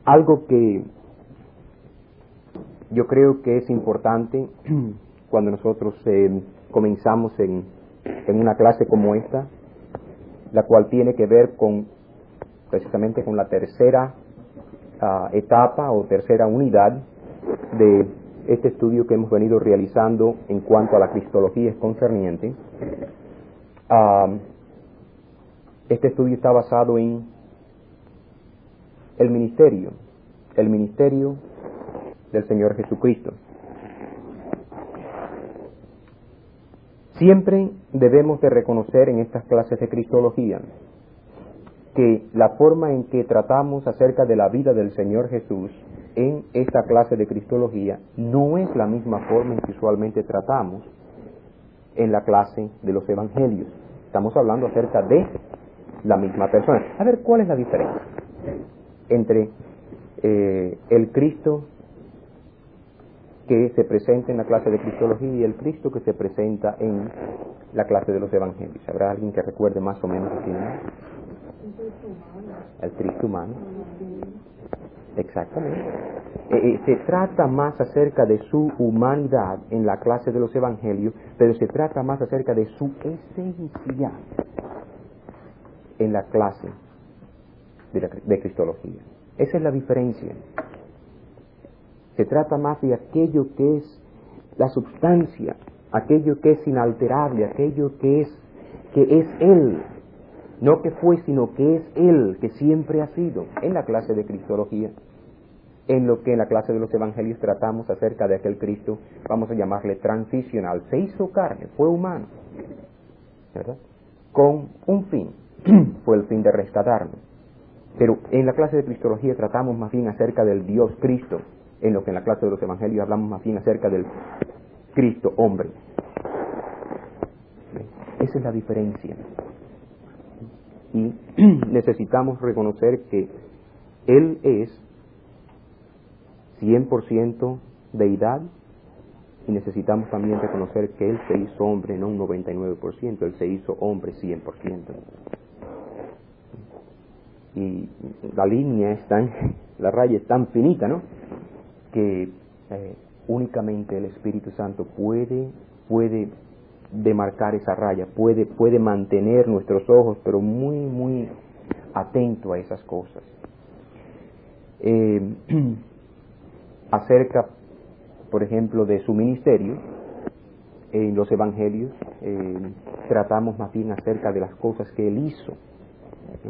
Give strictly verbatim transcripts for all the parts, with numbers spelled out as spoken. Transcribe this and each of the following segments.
algo que yo creo que es importante cuando nosotros eh, comenzamos en, en una clase como esta, la cual tiene que ver con precisamente con la tercera uh, etapa o tercera unidad de este estudio que hemos venido realizando en cuanto a la cristología es concerniente. Uh, este estudio está basado en el ministerio, el ministerio del Señor Jesucristo. Siempre debemos de reconocer en estas clases de cristología que la forma en que tratamos acerca de la vida del Señor Jesús en esta clase de cristología no es la misma forma en que usualmente tratamos en la clase de los evangelios. Estamos hablando acerca de la misma persona. A ver, ¿cuál es la diferencia entre eh, el Cristo que se presenta en la clase de cristología y el Cristo que se presenta en la clase de los evangelios? ¿Habrá alguien que recuerde más o menos quién es? El Cristo humano. Exactamente. Eh, eh, se trata más acerca de su humanidad en la clase de los evangelios, pero se trata más acerca de su esencia en la clase de, la, de cristología. Esa es la diferencia. Se trata más de aquello que es la substancia, aquello que es inalterable, aquello que es, que es Él. No que fue, sino que es Él, que siempre ha sido. En la clase de cristología, en lo que en la clase de los evangelios tratamos acerca de aquel Cristo, vamos a llamarle transicional. Se hizo carne, fue humano, ¿verdad? Con un fin, fue el fin de rescatarnos. Pero en la clase de cristología tratamos más bien acerca del Dios Cristo, en lo que en la clase de los evangelios hablamos más bien acerca del Cristo hombre. Esa es la diferencia. Y necesitamos reconocer que Él es cien por ciento deidad, y necesitamos también reconocer que Él se hizo hombre, no un noventa y nueve por ciento, Él se hizo hombre cien por ciento. Y la línea es tan, la raya es tan finita, ¿no?, que eh, únicamente el Espíritu Santo puede, puede demarcar esa raya, puede, puede mantener nuestros ojos, pero muy, muy atento a esas cosas. Eh, acerca, por ejemplo, de su ministerio, en los evangelios eh, tratamos más bien acerca de las cosas que Él hizo, ¿no?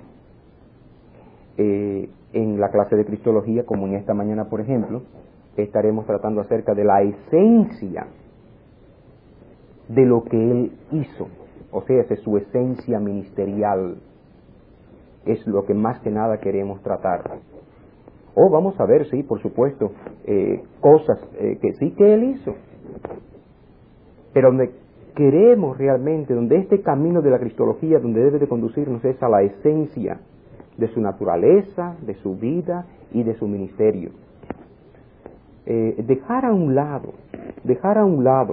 Eh, en la clase de cristología, como en esta mañana, por ejemplo, estaremos tratando acerca de la esencia de lo que Él hizo, o sea, de su esencia ministerial. Es lo que más que nada queremos tratar. O oh, vamos a ver, sí, por supuesto, eh, cosas eh, que sí que Él hizo, pero donde queremos realmente, donde este camino de la cristología, donde debe de conducirnos es a la esencia de su naturaleza, de su vida y de su ministerio. Eh, dejar a un lado, dejar a un lado,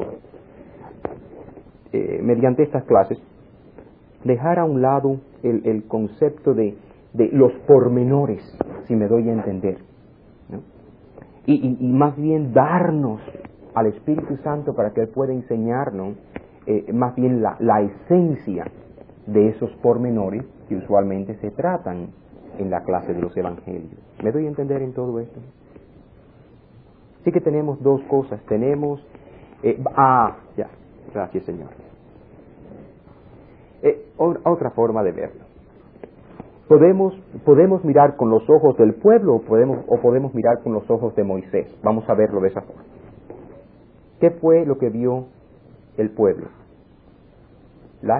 eh, mediante estas clases, dejar a un lado el, el concepto de, de los pormenores, si me doy a entender, ¿no? y, y, y más bien darnos al Espíritu Santo para que Él pueda enseñarnos eh, más bien la, la esencia de esos pormenores que usualmente se tratan en la clase de los evangelios. ¿Me doy a entender en todo esto? Sí que tenemos dos cosas. Tenemos... Eh, ah, ya, gracias Señor. Eh, otra forma de verlo. Podemos, podemos mirar con los ojos del pueblo o podemos, o podemos mirar con los ojos de Moisés. Vamos a verlo de esa forma. ¿Qué fue lo que vio el pueblo? Las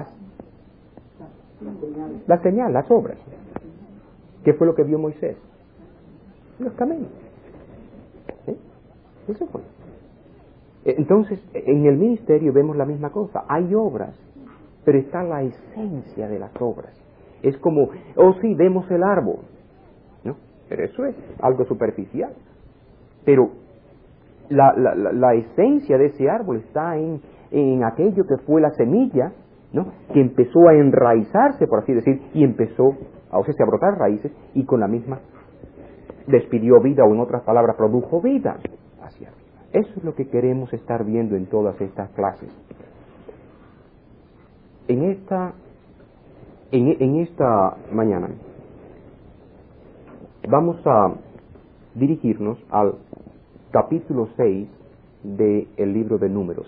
La señal, las obras. ¿Qué fue lo que vio Moisés? Los caminos. ¿Sí? Eso fue. Entonces, en el ministerio vemos la misma cosa. Hay obras, pero está la esencia de las obras. Es como, oh sí, vemos el árbol, ¿no? Pero eso es algo superficial. Pero la, la, la, la esencia de ese árbol está en, en aquello que fue la semilla, ¿no?, que empezó a enraizarse, por así decir, y empezó a, o sea, a brotar raíces, y con la misma despidió vida, o en otras palabras, produjo vida hacia arriba. Eso es lo que queremos estar viendo en todas estas clases. En esta, en, en esta mañana vamos a dirigirnos al capítulo seis del libro de Números.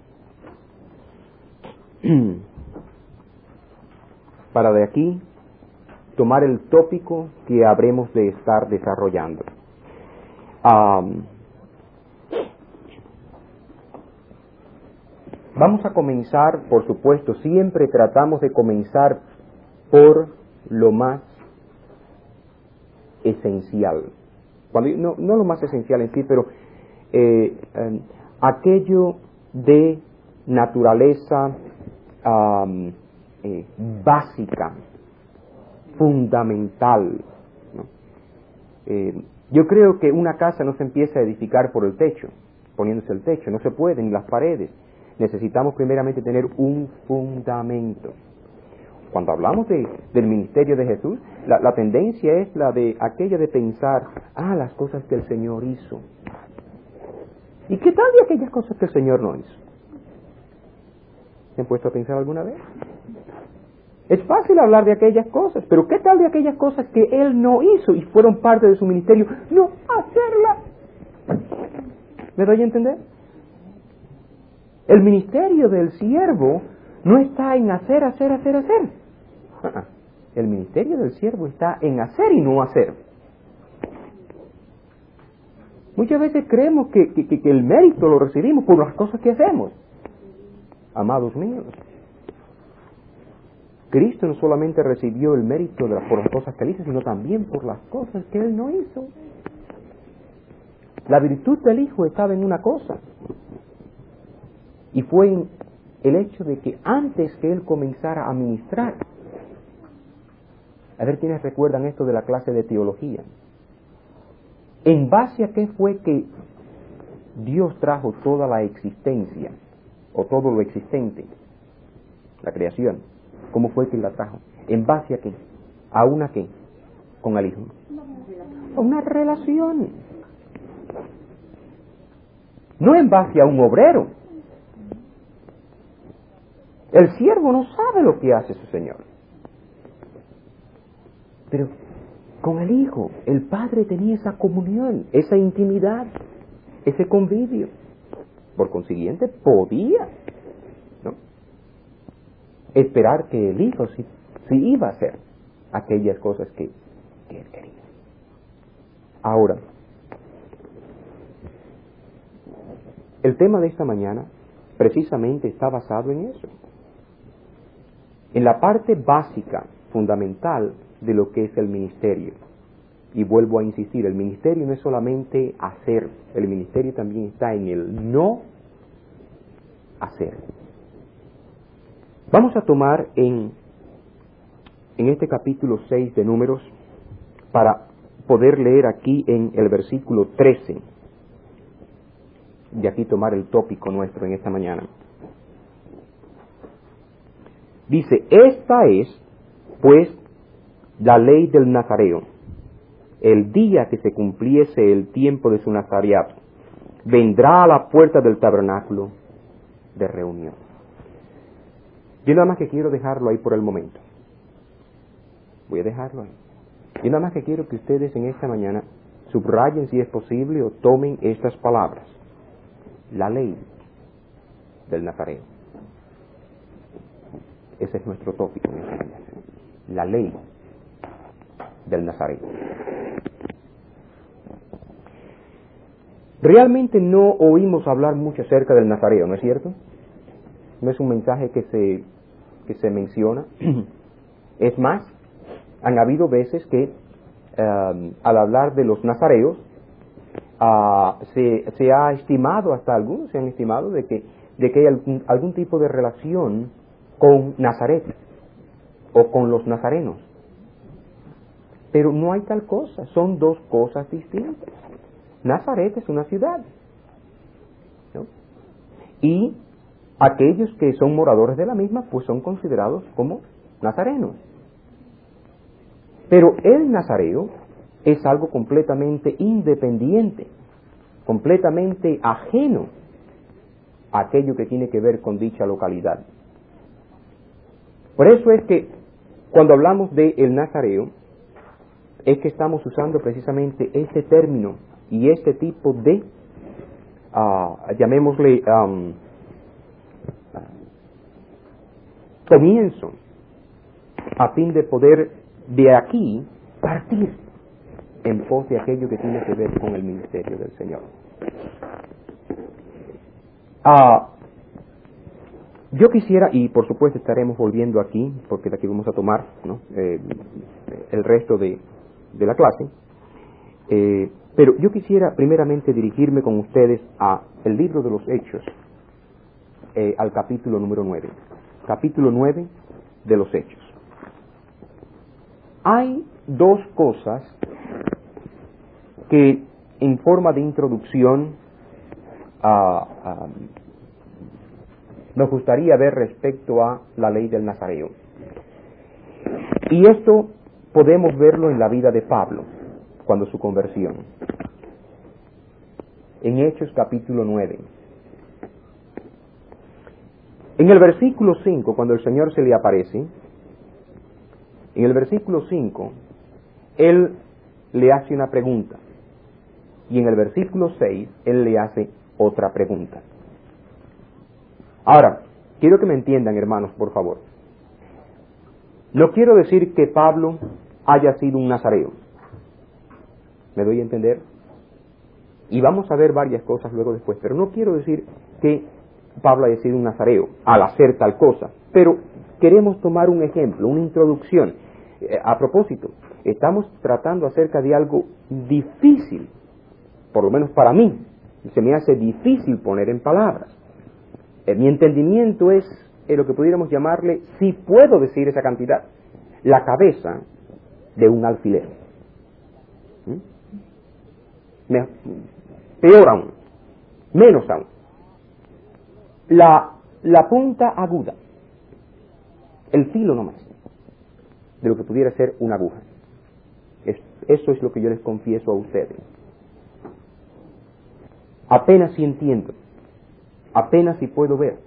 Para de aquí tomar el tópico que habremos de estar desarrollando. Um, vamos a comenzar, por supuesto, siempre tratamos de comenzar por lo más esencial. Cuando, no, no lo más esencial en sí, pero eh, eh, aquello de naturaleza um, eh, básica, fundamental, ¿no? Eh, yo creo que una casa no se empieza a edificar por el techo, poniéndose el techo, no se puede, ni las paredes. Necesitamos primeramente tener un fundamento. Cuando hablamos de, del ministerio de Jesús, la, la tendencia es la de aquella de pensar, ah, las cosas que el Señor hizo. ¿Y qué tal de aquellas cosas que el Señor no hizo? ¿Se han puesto a pensar alguna vez? Es fácil hablar de aquellas cosas, pero ¿qué tal de aquellas cosas que Él no hizo y fueron parte de su ministerio? No hacerla. ¿Me doy a entender? El ministerio del siervo no está en hacer, hacer, hacer, hacer. Uh-uh. El ministerio del siervo está en hacer y no hacer. Muchas veces creemos que, que, que el mérito lo recibimos por las cosas que hacemos. Amados míos, Cristo no solamente recibió el mérito de las, por las cosas que Él hizo, sino también por las cosas que Él no hizo. La virtud del Hijo estaba en una cosa, y fue en el hecho de que antes que Él comenzara a ministrar, a ver quiénes recuerdan esto de la clase de teología, en base a qué fue que Dios trajo toda la existencia, o todo lo existente, la creación. ¿Cómo fue que la trajo? ¿En base a qué? ¿A una qué? ¿Con el Hijo? A una relación. No en base a un obrero. El siervo no sabe lo que hace su Señor. Pero con el Hijo, el Padre tenía esa comunión, esa intimidad, ese convivio. Por consiguiente, podía, ¿no?, esperar que el Hijo sí, sí iba a hacer aquellas cosas que, que Él quería. Ahora, el tema de esta mañana precisamente está basado en eso, en la parte básica, fundamental de lo que es el ministerio. Y vuelvo a insistir, el ministerio no es solamente hacer, el ministerio también está en el no hacer. Vamos a tomar en, en este capítulo seis de Números, para poder leer aquí en el versículo trece, de aquí tomar el tópico nuestro en esta mañana. Dice, esta es, pues, la ley del Nazareo. El día que se cumpliese el tiempo de su nazareato, vendrá a la puerta del tabernáculo de reunión. Yo nada más que quiero dejarlo ahí por el momento. Voy a dejarlo ahí. Yo nada más que quiero que ustedes en esta mañana subrayen, si es posible, o tomen estas palabras. La ley del Nazareo. Ese es nuestro tópico en esta mañana. La ley del Nazareo. Realmente no oímos hablar mucho acerca del Nazareo, ¿no es cierto? No es un mensaje que se, que se menciona. Es más, han habido veces que um, al hablar de los nazareos, uh, se, se ha estimado, hasta algunos se han estimado, de que, de que hay algún, algún tipo de relación con Nazaret o con los nazarenos. Pero no hay tal cosa, son dos cosas distintas. Nazaret es una ciudad, ¿no? Y aquellos que son moradores de la misma, pues son considerados como nazarenos. Pero el nazareo es algo completamente independiente, completamente ajeno a aquello que tiene que ver con dicha localidad. Por eso es que cuando hablamos de el nazareo, es que estamos usando precisamente este término y este tipo de, uh, llamémosle, um, comienzo, a fin de poder de aquí partir en pos de aquello que tiene que ver con el ministerio del Señor. Uh, yo quisiera, y por supuesto estaremos volviendo aquí, porque de aquí vamos a tomar, ¿no?, eh, el resto de, de la clase, eh, pero yo quisiera primeramente dirigirme con ustedes a el libro de los Hechos, eh, al capítulo número nueve. Capítulo nueve de los Hechos. Hay dos cosas que en forma de introducción uh, uh, nos gustaría ver respecto a la ley del nazareo. Y esto podemos verlo en la vida de Pablo, cuando su conversión. En Hechos capítulo nueve. En el versículo cinco, cuando el Señor se le aparece, en el versículo cinco, Él le hace una pregunta. Y en el versículo seis, Él le hace otra pregunta. Ahora, quiero que me entiendan, hermanos, por favor. No quiero decir que Pablo haya sido un nazareo. ¿Me doy a entender? Y vamos a ver varias cosas luego después, pero no quiero decir que Pablo haya sido un nazareo al hacer tal cosa, pero queremos tomar un ejemplo, una introducción. Eh, a propósito, estamos tratando acerca de algo difícil, por lo menos para mí, se me hace difícil poner en palabras. Eh, mi entendimiento es eh, lo que pudiéramos llamarle, si puedo decir esa cantidad, la cabeza de un alfiler. ¿Mm? Me, peor aún, menos aún. La, la punta aguda, el filo nomás, de lo que pudiera ser una aguja. Es, eso es lo que yo les confieso a ustedes. Apenas si entiendo, apenas si puedo ver,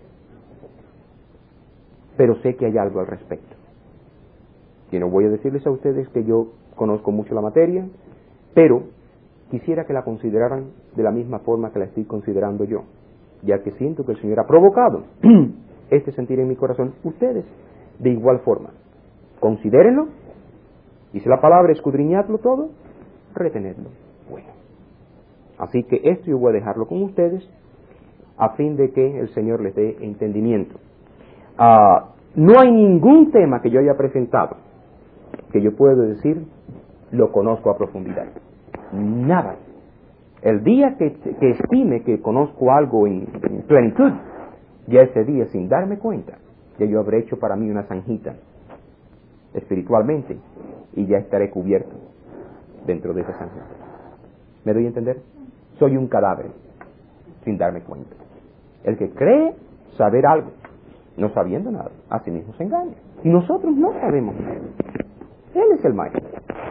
pero sé que hay algo al respecto. Y no voy a decirles a ustedes que yo conozco mucho la materia, pero quisiera que la consideraran de la misma forma que la estoy considerando yo, ya que siento que el Señor ha provocado este sentir en mi corazón. Ustedes, de igual forma, considérenlo, dice la palabra, escudriñadlo todo, retenedlo. Bueno, así que esto yo voy a dejarlo con ustedes, a fin de que el Señor les dé entendimiento. Uh, no hay ningún tema que yo haya presentado que yo pueda decir lo conozco a profundidad. Nada. El día que, que estime que conozco algo en, en plenitud, ya ese día, sin darme cuenta, ya yo habré hecho para mí una zanjita espiritualmente y ya estaré cubierto dentro de esa zanjita. ¿Me doy a entender? Soy un cadáver sin darme cuenta. El que cree saber algo, no sabiendo nada, a sí mismo se engaña. Y nosotros no sabemos nada. Él es el maestro.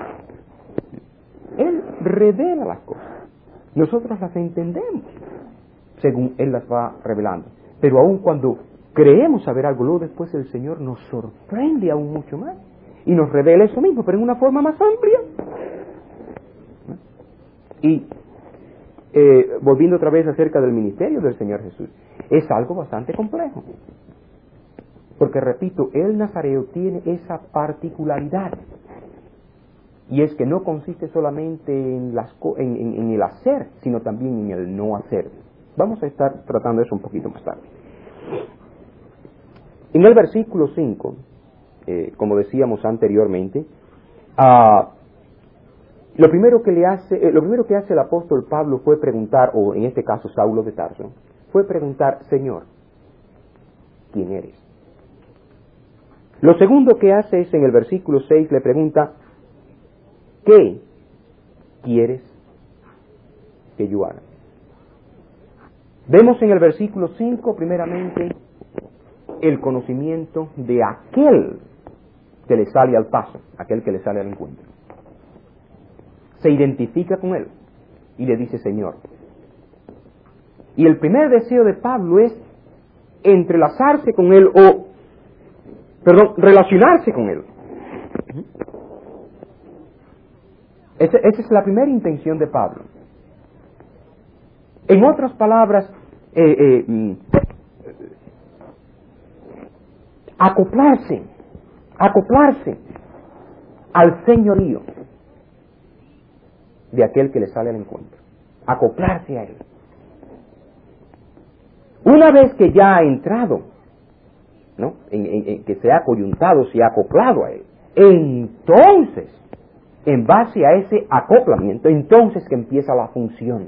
Él revela las cosas. Nosotros las entendemos según Él las va revelando. Pero aun cuando creemos saber algo, luego después el Señor nos sorprende aún mucho más y nos revela eso mismo, pero en una forma más amplia. Y eh, volviendo otra vez acerca del ministerio del Señor Jesús, es algo bastante complejo. Porque repito, el nazareo tiene esa particularidad. Y es que no consiste solamente en, las, en, en, en el hacer, sino también en el no hacer. Vamos a estar tratando eso un poquito más tarde. En el versículo cinco, eh, como decíamos anteriormente, uh, lo primero que le hace, eh, lo primero que hace el apóstol Pablo fue preguntar, o en este caso Saulo de Tarso, fue preguntar, Señor, ¿quién eres? Lo segundo que hace es en el versículo seis, le pregunta, ¿qué quieres que yo haga? Vemos en el versículo cinco, primeramente, el conocimiento de aquel que le sale al paso, aquel que le sale al encuentro. se identifica con él y le dice Señor. Y el primer deseo de Pablo es entrelazarse con él o, perdón, relacionarse con él. Esa, esa es la primera intención de Pablo. En otras palabras, eh, eh, acoplarse, acoplarse al señorío de aquel que le sale al encuentro, acoplarse a él. Una vez que ya ha entrado, ¿no? En, en, en que se ha coyuntado, se ha acoplado a él, entonces, en base a ese acoplamiento, entonces que empieza la función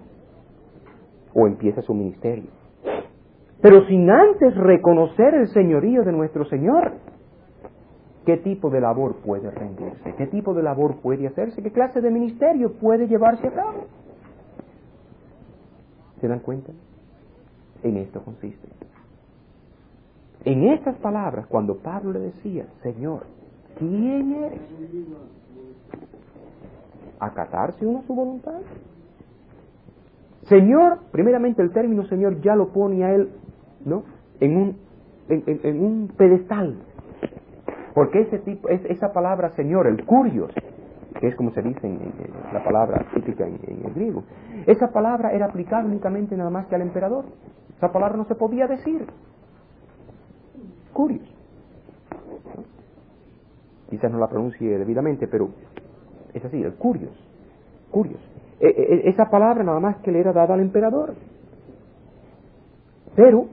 o empieza su ministerio. Pero sin antes reconocer el señorío de nuestro Señor, ¿qué tipo de labor puede rendirse? ¿Qué tipo de labor puede hacerse? ¿Qué clase de ministerio puede llevarse a cabo? ¿Se dan cuenta? En esto consiste. En estas palabras, cuando Pablo le decía, Señor, ¿quién eres? ¿Acatarse uno a su voluntad? Señor, primeramente el término Señor ya lo pone a él, ¿no? En un, en, en, en un pedestal. Porque ese tipo, es, esa palabra Señor, el kurios, que es como se dice en, en, en la palabra típica en, en el griego, esa palabra era aplicable únicamente nada más que al emperador. Esa palabra no se podía decir. Kurios. ¿No? Quizás no la pronuncie debidamente, pero es así, el kurios. Kurios. E, e, esa palabra nada más que le era dada al emperador. Pero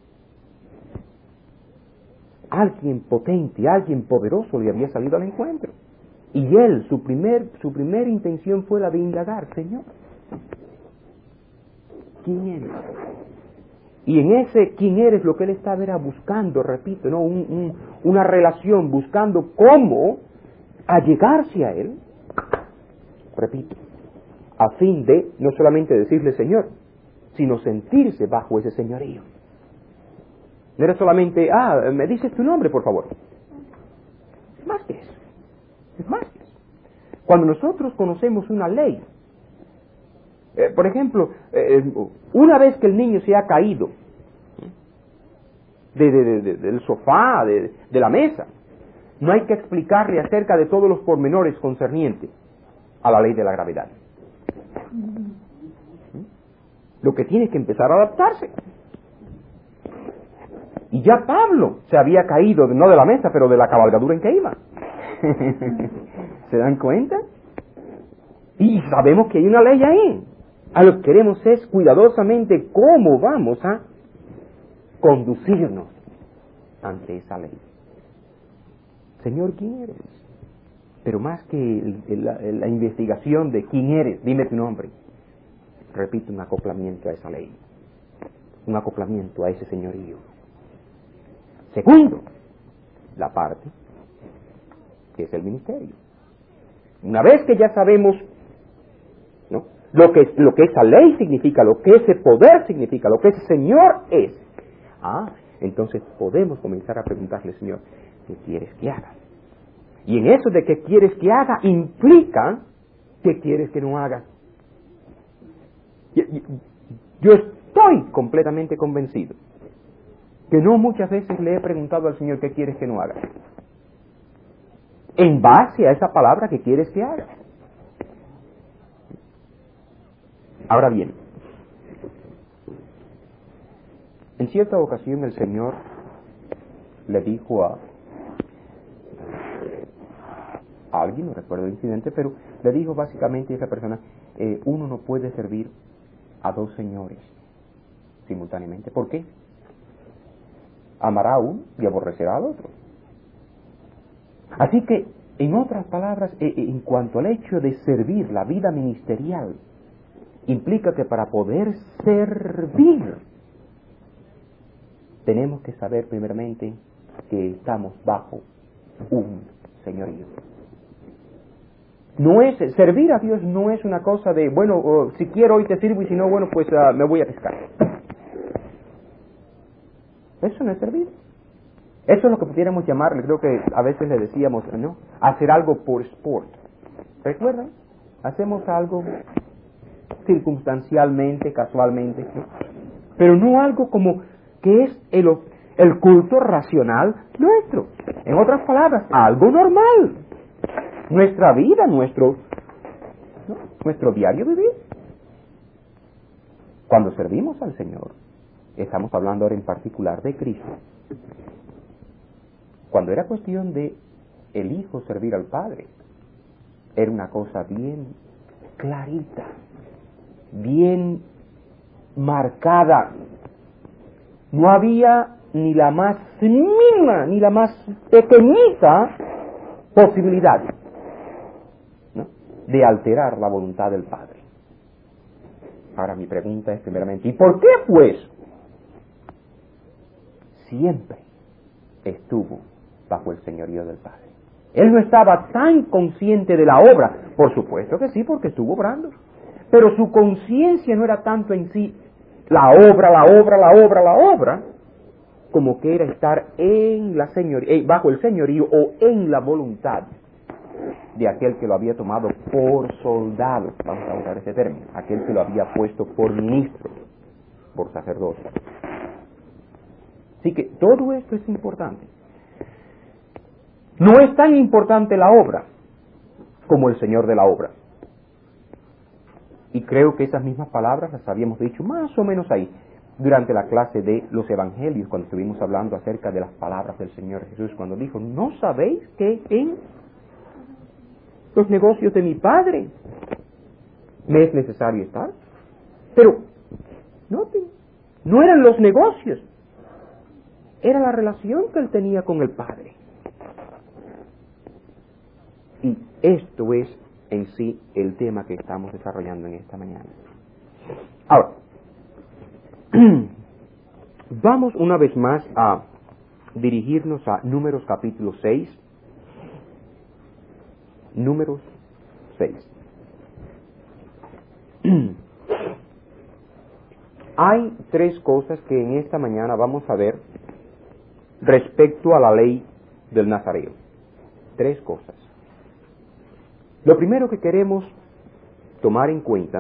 alguien potente, alguien poderoso le había salido al encuentro. Y él, su primer, su primera intención fue la de indagar, Señor, ¿quién eres? Y en ese quién eres lo que él estaba era buscando, repito, ¿no? Un, un, una relación, buscando cómo allegarse a él, repito, a fin de no solamente decirle Señor, sino sentirse bajo ese señorío. No era solamente, ah, me dices tu nombre, por favor. Es más que eso. Es más que eso. Cuando nosotros conocemos una ley, eh, por ejemplo, eh, una vez que el niño se ha caído de, de, de, de, del sofá, de, de la mesa, no hay que explicarle acerca de todos los pormenores concernientes a la ley de la gravedad. Lo que tiene que empezar a adaptarse. Y ya Pablo se había caído, no de la mesa, pero de la cabalgadura en que iba. ¿Se dan cuenta? Y sabemos que hay una ley ahí. A lo que queremos es cuidadosamente cómo vamos a conducirnos ante esa ley. Señor, ¿quién eres? Pero más que el, el, la, la investigación de quién eres, dime tu nombre. Repito, un acoplamiento a esa ley. Un acoplamiento a ese señorío. Segundo, la parte que es el ministerio. Una vez que ya sabemos, ¿no?, lo que, lo que esa ley significa, lo que ese poder significa, lo que ese Señor es, ah, entonces podemos comenzar a preguntarle, Señor, ¿qué quieres que haga? Y en eso de qué quieres que haga implica qué quieres que no haga. Yo estoy completamente convencido que no muchas veces le he preguntado al Señor qué quieres que no haga, en base a esa palabra que quieres que haga. Ahora bien, en cierta ocasión el Señor le dijo a, a alguien, no recuerdo el incidente, pero le dijo básicamente a esa persona, eh, uno no puede servir a dos señores simultáneamente. ¿Por qué? Amará a uno y aborrecerá al otro. Así que, en otras palabras, en cuanto al hecho de servir, la vida ministerial implica que para poder servir tenemos que saber primeramente que estamos bajo un señorío. No es, servir a Dios no es una cosa de, bueno, oh, si quiero hoy te sirvo y si no, bueno, pues uh, me voy a pescar. Eso no es servir. Eso es lo que pudiéramos llamarle, creo que a veces le decíamos, ¿no?, hacer algo por sport. ¿Recuerdan? hacemos algo circunstancialmente, casualmente, ¿sí? Pero no algo como que es el, el culto racional nuestro. En otras palabras, algo normal. Nuestra vida, nuestro, ¿no? nuestro diario vivir. Cuando servimos al Señor, estamos hablando ahora en particular de Cristo. Cuando era cuestión de el Hijo servir al Padre, era una cosa bien clarita, bien marcada. No había ni la más mínima, ni la más pequeñita posibilidad, ¿no?, de alterar la voluntad del Padre. Ahora mi pregunta es primeramente, ¿y por qué pues siempre estuvo bajo el señorío del Padre? Él no estaba tan consciente de la obra, por supuesto que sí, porque estuvo obrando, pero su conciencia no era tanto en sí la obra, la obra, la obra, la obra, como que era estar en la señoría, bajo el señorío o en la voluntad de aquel que lo había tomado por soldado, vamos a usar ese término, aquel que lo había puesto por ministro, por sacerdote. Así que todo esto es importante. No es tan importante la obra como el Señor de la obra. Y creo que esas mismas palabras las habíamos dicho más o menos ahí, durante la clase de los evangelios, cuando estuvimos hablando acerca de las palabras del Señor Jesús, cuando dijo, ¿no sabéis que en los negocios de mi Padre me es necesario estar? Pero, noten, no eran los negocios, era la relación que él tenía con el Padre. Y esto es en sí el tema que estamos desarrollando en esta mañana. Ahora, vamos una vez más a dirigirnos a Números capítulo seis. Números seis. Hay tres cosas que en esta mañana vamos a ver respecto a la ley del Nazareo. Tres cosas. Lo primero que queremos tomar en cuenta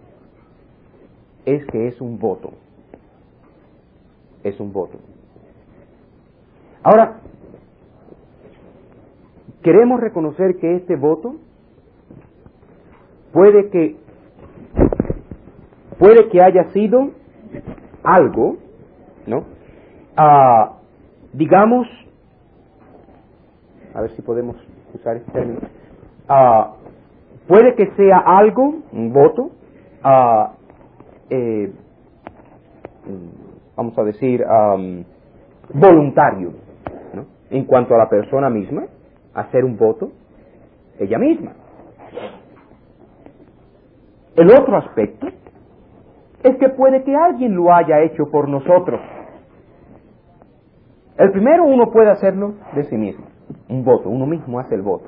es que es un voto. Es un voto. Ahora, queremos reconocer que este voto puede que puede que haya sido algo, ¿no? Ah, digamos, a ver si podemos usar este término. Ah, puede que sea algo, un voto, ah, eh, vamos a decir, um, voluntario, ¿no?, en cuanto a la persona misma, hacer un voto ella misma. El otro aspecto es que puede que alguien lo haya hecho por nosotros. El primero, uno puede hacerlo de sí mismo, un voto, uno mismo hace el voto.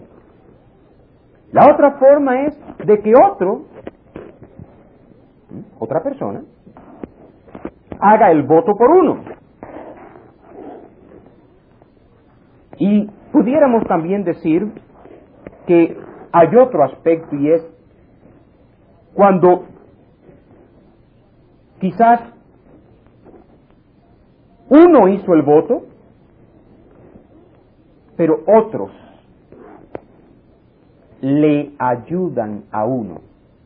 La otra forma es de que otro, otra persona, haga el voto por uno. Y pudiéramos también decir que hay otro aspecto, y es cuando quizás uno hizo el voto, pero otros le ayudan a uno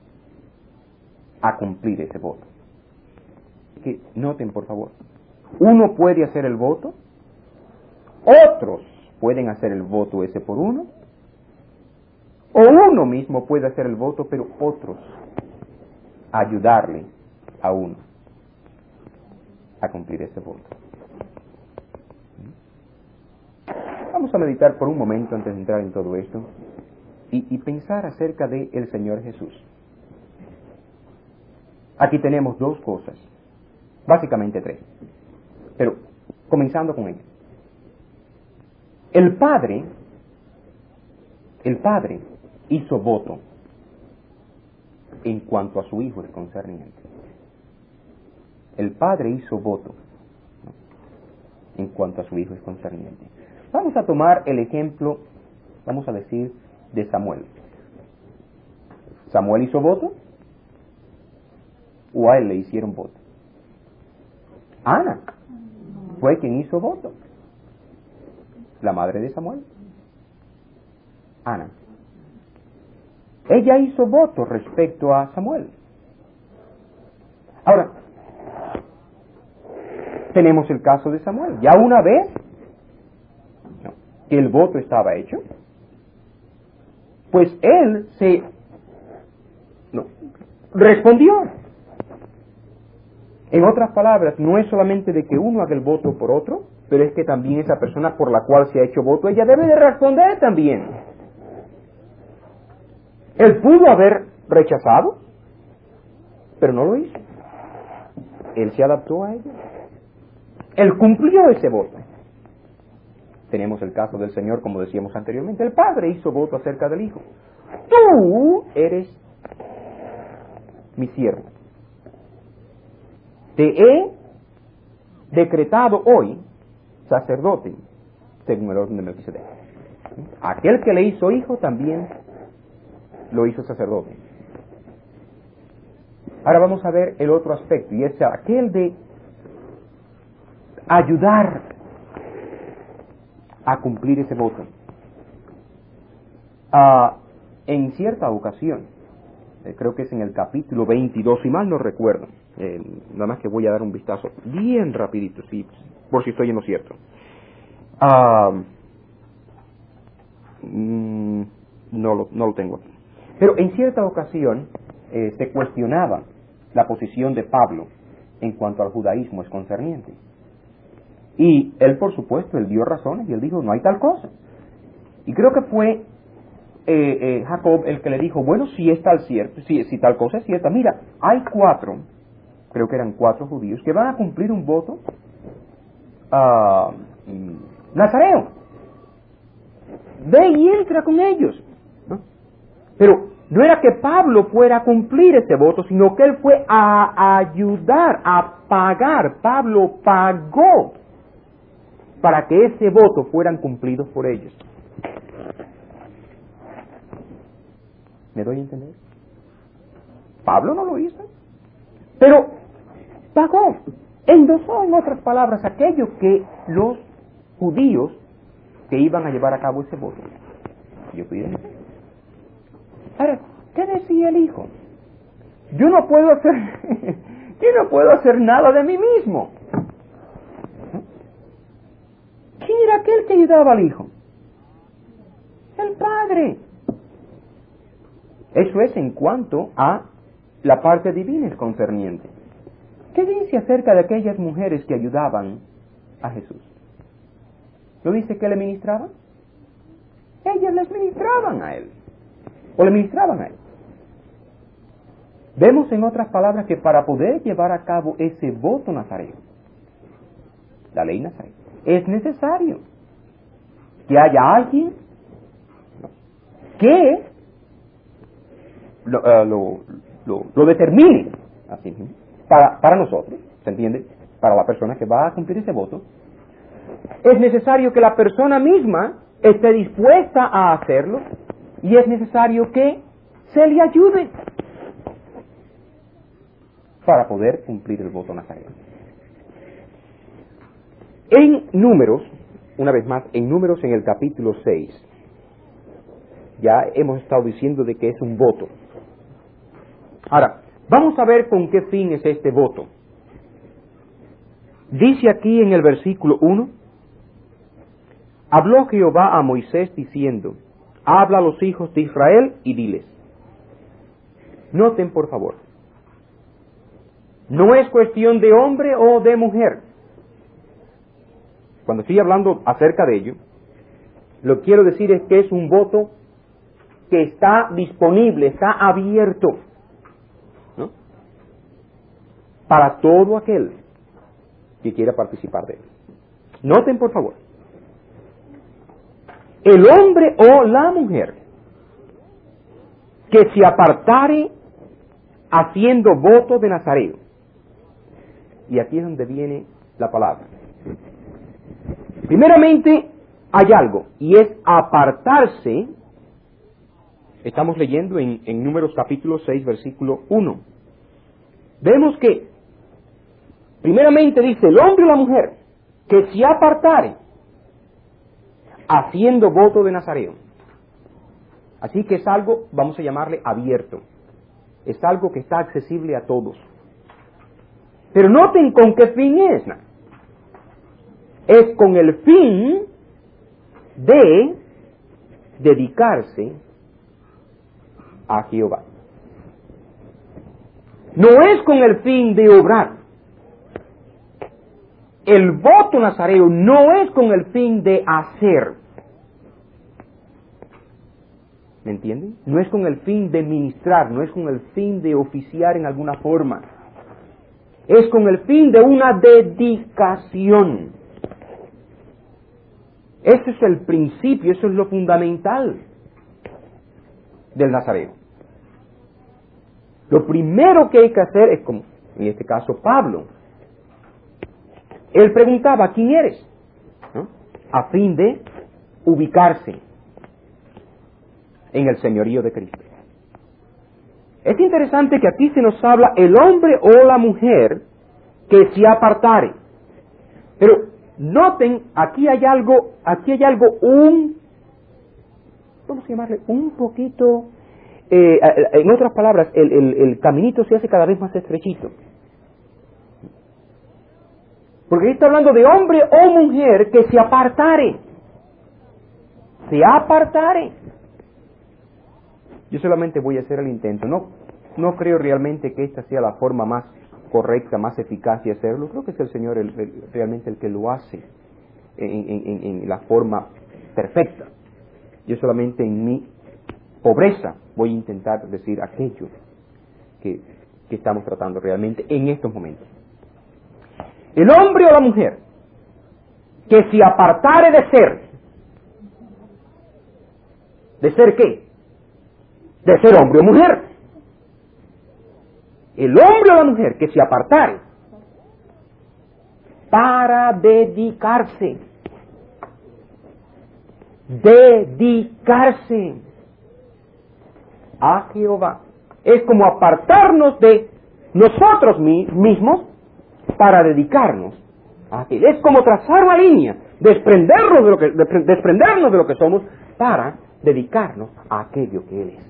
a cumplir ese voto. Que noten, por favor, uno puede hacer el voto, otros pueden hacer el voto ese por uno, o uno mismo puede hacer el voto, pero otros ayudarle a uno a cumplir ese voto. Vamos a meditar por un momento antes de entrar en todo esto y, y pensar acerca de el Señor Jesús. Aquí tenemos dos cosas, básicamente tres, pero comenzando con ellas. El Padre, el Padre hizo voto en cuanto a su Hijo es concerniente. El Padre hizo voto, ¿no?, en cuanto a su Hijo es concerniente. Vamos a tomar el ejemplo, vamos a decir, de Samuel. ¿Samuel hizo voto? ¿O a él le hicieron voto? Ana fue quien hizo voto. La madre de Samuel. Ana. Ella hizo voto respecto a Samuel. Ahora, tenemos el caso de Samuel. Ya una vez no, que el voto estaba hecho, pues él se no, respondió. En otras palabras, no es solamente de que uno haga el voto por otro, pero es que también esa persona por la cual se ha hecho voto, ella debe de responder también. Él pudo haber rechazado, pero no lo hizo. Él se adaptó a ella. Él cumplió ese voto. Tenemos el caso del Señor, como decíamos anteriormente. El Padre hizo voto acerca del Hijo. Tú eres mi siervo. Te he decretado hoy sacerdote, según el orden de Melquisedec. Aquel que le hizo hijo también lo hizo sacerdote. Ahora vamos a ver el otro aspecto, y es aquel de ayudar a cumplir ese voto. Ah, en cierta ocasión, eh, creo que es en el capítulo veintidós, si mal no recuerdo, eh, nada más que voy a dar un vistazo bien rapidito, sí, por si estoy en lo cierto. Ah, mm, no, lo, no lo tengo aquí. Pero en cierta ocasión eh, se cuestionaba la posición de Pablo en cuanto al judaísmo es concerniente. Y él, por supuesto, él dio razones y él dijo, no hay tal cosa. Y creo que fue eh, eh, Jacob el que le dijo, bueno, si es tal cierto, si, si tal cosa es cierta, mira, hay cuatro, creo que eran cuatro judíos, que van a cumplir un voto uh, nazareo. Ve y entra con ellos. ¿No? Pero no era que Pablo fuera a cumplir ese voto, sino que él fue a ayudar, a pagar. Pablo pagó para que ese voto fueran cumplidos por ellos. ¿Me doy a entender? Pablo no lo hizo, pero pagó, endosó, en otras palabras, aquello que los judíos que iban a llevar a cabo ese voto. Yo pidieron. Ahora, ¿qué decía el hijo? Yo no puedo hacer, yo no puedo hacer nada de mí mismo. ¿Quién era aquel que ayudaba al hijo? El padre. Eso es en cuanto a la parte divina es concerniente. ¿Qué dice acerca de aquellas mujeres que ayudaban a Jesús? ¿Lo dice que le ministraban? Ellas les ministraban a él. O le ministraban a él. Vemos en otras palabras que para poder llevar a cabo ese voto nazareo, la ley nazareo, es necesario que haya alguien que lo, uh, lo, lo, lo determine así, para, para nosotros, ¿se entiende? Para la persona que va a cumplir ese voto, es necesario que la persona misma esté dispuesta a hacerlo y es necesario que se le ayude para poder cumplir el voto nazareo. En Números, una vez más, en Números en el capítulo seis, ya hemos estado diciendo de que es un voto. Ahora, vamos a ver con qué fin es este voto. Dice aquí en el versículo uno, habló Jehová a Moisés diciendo, habla a los hijos de Israel y diles. Noten por favor, no es cuestión de hombre o de mujer. Cuando estoy hablando acerca de ello, lo que quiero decir es que es un voto que está disponible, está abierto, ¿no? Para todo aquel que quiera participar de él. Noten por favor, el hombre o la mujer que se apartare haciendo voto de Nazareo. Y aquí es donde viene la palabra. Primeramente hay algo, y es apartarse Estamos leyendo en, en Números capítulo seis, versículo uno. Vemos que, primeramente dice, el hombre o la mujer que se apartare haciendo voto de Nazareo. Así que es algo, vamos a llamarle abierto. Es algo que está accesible a todos. Pero noten con qué fin es. Es con el fin de dedicarse a Jehová. No es con el fin de obrar. El voto nazareo no es con el fin de hacer. ¿Me entienden? No es con el fin de ministrar, no es con el fin de oficiar en alguna forma. Es con el fin de una dedicación. Ese es el principio, eso es lo fundamental del nazareo. Lo primero que hay que hacer es, como en este caso Pablo, él preguntaba, ¿quién eres? ¿No? A fin de ubicarse en el señorío de Cristo. Es interesante que aquí se nos habla el hombre o la mujer que se apartare. Pero noten, aquí hay algo, aquí hay algo, un, vamos a llamarle, un poquito, eh, en otras palabras, el, el, el caminito se hace cada vez más estrechito. Porque está hablando de hombre o mujer que se apartare. Se apartare. Yo solamente voy a hacer el intento. No, no creo realmente que esta sea la forma más correcta, más eficaz de hacerlo. Creo que es el Señor el, el, realmente el que lo hace en, en, en la forma perfecta. Yo solamente en mi pobreza voy a intentar decir aquello que, que estamos tratando realmente en estos momentos. El hombre o la mujer que se apartare de ser, ¿de ser qué? De ser hombre o mujer. El hombre o la mujer que se apartare para dedicarse, dedicarse a Jehová. Es como apartarnos de nosotros mismos para dedicarnos a aquello. Es como trazar una línea, desprendernos de lo que, desprendernos de lo que somos para dedicarnos a aquello que Él es.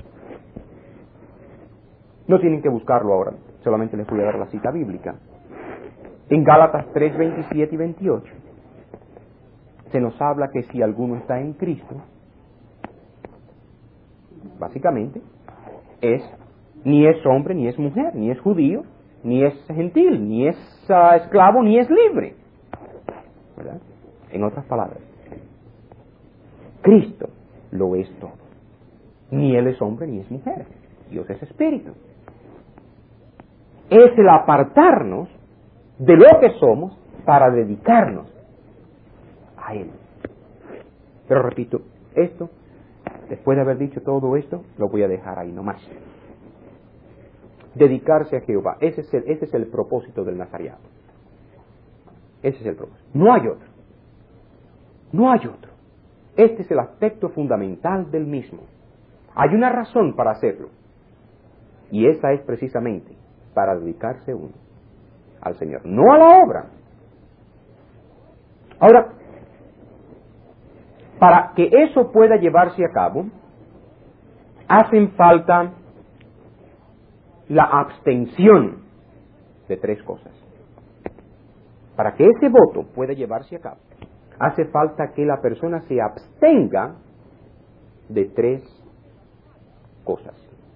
No tienen que buscarlo ahora, solamente les voy a dar la cita bíblica. En Gálatas tres, veintisiete y veintiocho se nos habla que si alguno está en Cristo, básicamente, es ni es hombre, ni es mujer, ni es judío, ni es gentil, ni es uh, esclavo, ni es libre. ¿Verdad? En otras palabras, Cristo lo es todo. Ni Él es hombre, ni es mujer. Dios es espíritu. Es el apartarnos de lo que somos para dedicarnos a Él. Pero repito, esto, después de haber dicho todo esto, lo voy a dejar ahí nomás. Dedicarse a Jehová, ese es el, ese es el propósito del nazariado. Ese es el propósito. No hay otro. No hay otro. Este es el aspecto fundamental del mismo. Hay una razón para hacerlo. Y esa es precisamente para dedicarse uno al Señor, no a la obra. Ahora, para que eso pueda llevarse a cabo, hacen falta la abstención de tres cosas. Para que ese voto pueda llevarse a cabo, hace falta que la persona se abstenga de tres cosas.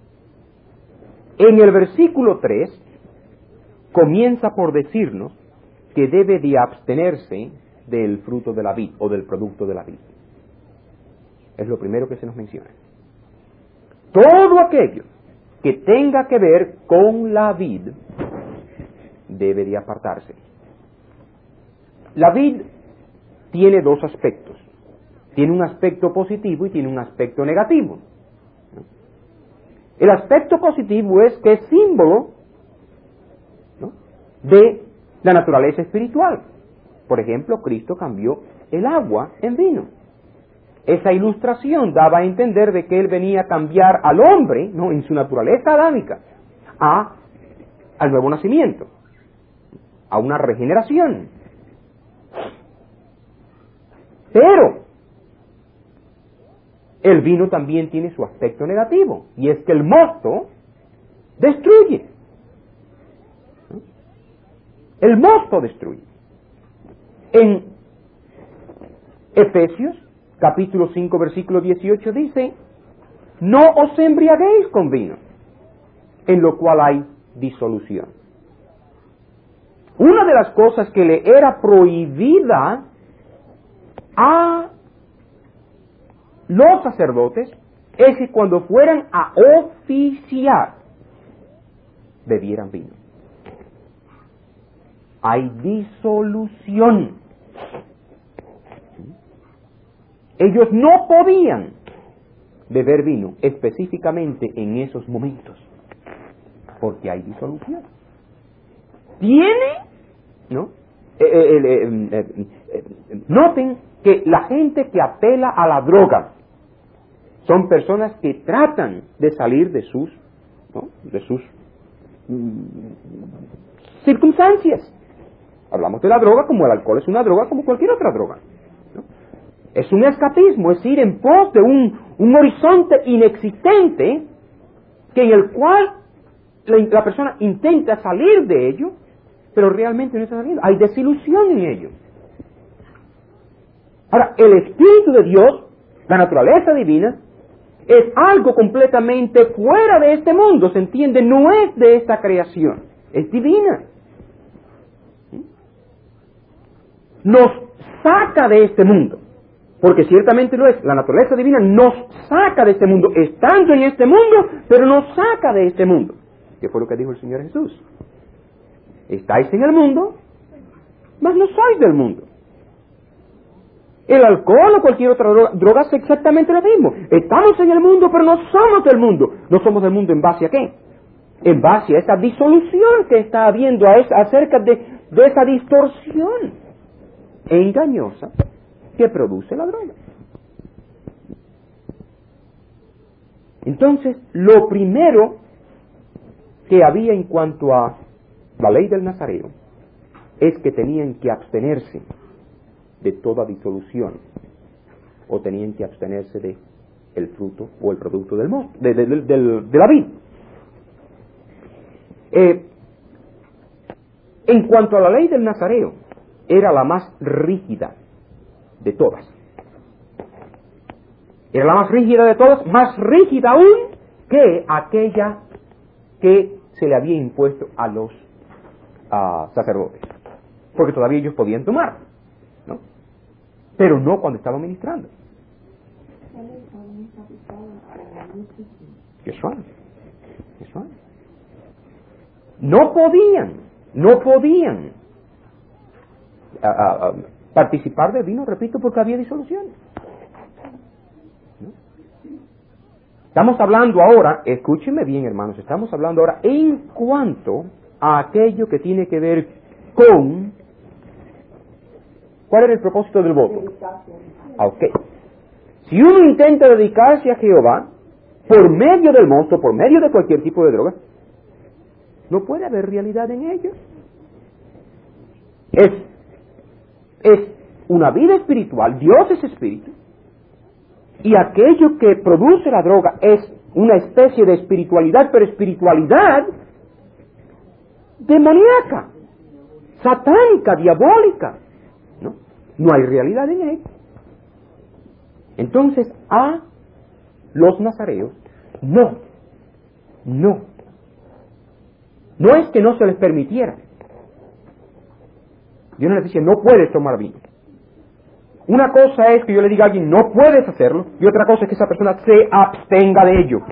En el versículo tres comienza por decirnos que debe de abstenerse del fruto de la vid o del producto de la vid. Es lo primero que se nos menciona. Todo aquello que tenga que ver con la vid debe de apartarse. La vid tiene dos aspectos. Tiene un aspecto positivo y tiene un aspecto negativo. El aspecto positivo es que es símbolo, ¿no?, de la naturaleza espiritual. Por ejemplo, Cristo cambió el agua en vino. esa ilustración daba a entender de que él venía a cambiar al hombre, ¿no?, en su naturaleza adámica, a, al nuevo nacimiento, a una regeneración. Pero el vino también tiene su aspecto negativo, y es que el mosto destruye. El mosto destruye. En Efesios, capítulo cinco, versículo dieciocho, dice: no os embriaguéis con vino, en lo cual hay disolución. Una de las cosas que le era prohibida a los sacerdotes es que cuando fueran a oficiar, bebieran vino. Hay disolución. Ellos no podían beber vino específicamente en esos momentos, porque hay disolución. Tiene, ¿no? Eh, eh, eh, eh, eh, noten que la gente que apela a la droga son personas que tratan de salir de sus, ¿no?, de sus mm, circunstancias. Hablamos de la droga como el alcohol es una droga como cualquier otra droga, ¿no? Es un escapismo, es ir en pos de un, un horizonte inexistente que en el cual la, la persona intenta salir de ello, pero realmente no está saliendo. Hay desilusión en ello. Ahora, el Espíritu de Dios, la naturaleza divina, es algo completamente fuera de este mundo, se entiende, no es de esta creación, es divina. Nos saca de este mundo, porque ciertamente lo es, la naturaleza divina nos saca de este mundo, estando en este mundo, pero nos saca de este mundo. ¿Qué fue lo que dijo el Señor Jesús? Estáis en el mundo, mas no sois del mundo. El alcohol o cualquier otra droga, droga es exactamente lo mismo. Estamos en el mundo, pero no somos del mundo. No somos del mundo ¿en base a qué? En base a esta disolución que está habiendo a esa, acerca de, de esa distorsión engañosa que produce la droga. Entonces, lo primero que había en cuanto a la ley del Nazareo es que tenían que abstenerse de toda disolución, o tenían que abstenerse de el fruto o el producto del mosto, de, de, de, de, de la vid. Eh, en cuanto a la ley del Nazareo, era la más rígida de todas. Era la más rígida de todas, más rígida aún que aquella que se le había impuesto a los uh, sacerdotes, porque todavía ellos podían tomar, ¿no? Pero no cuando estaban ministrando. Qué suave, qué suave. No podían, no podían uh, uh, uh, participar de vino, repito, porque había disolución. ¿No? Estamos hablando ahora, escúchenme bien, hermanos, estamos hablando ahora en cuanto a aquello que tiene que ver con... ¿Cuál era el propósito del voto? Ah, ok. Si uno intenta dedicarse a Jehová por medio del mosto, por medio de cualquier tipo de droga, no puede haber realidad en ello. Es, es una vida espiritual, Dios es espíritu, y aquello que produce la droga es una especie de espiritualidad, pero espiritualidad demoníaca, satánica, diabólica. ¿No? No hay realidad en él. Entonces, a los nazareos, no, no. No es que no se les permitiera. Dios no les dice, no puedes tomar vino. Una cosa es que yo le diga a alguien, no puedes hacerlo, y otra cosa es que esa persona se abstenga de ello.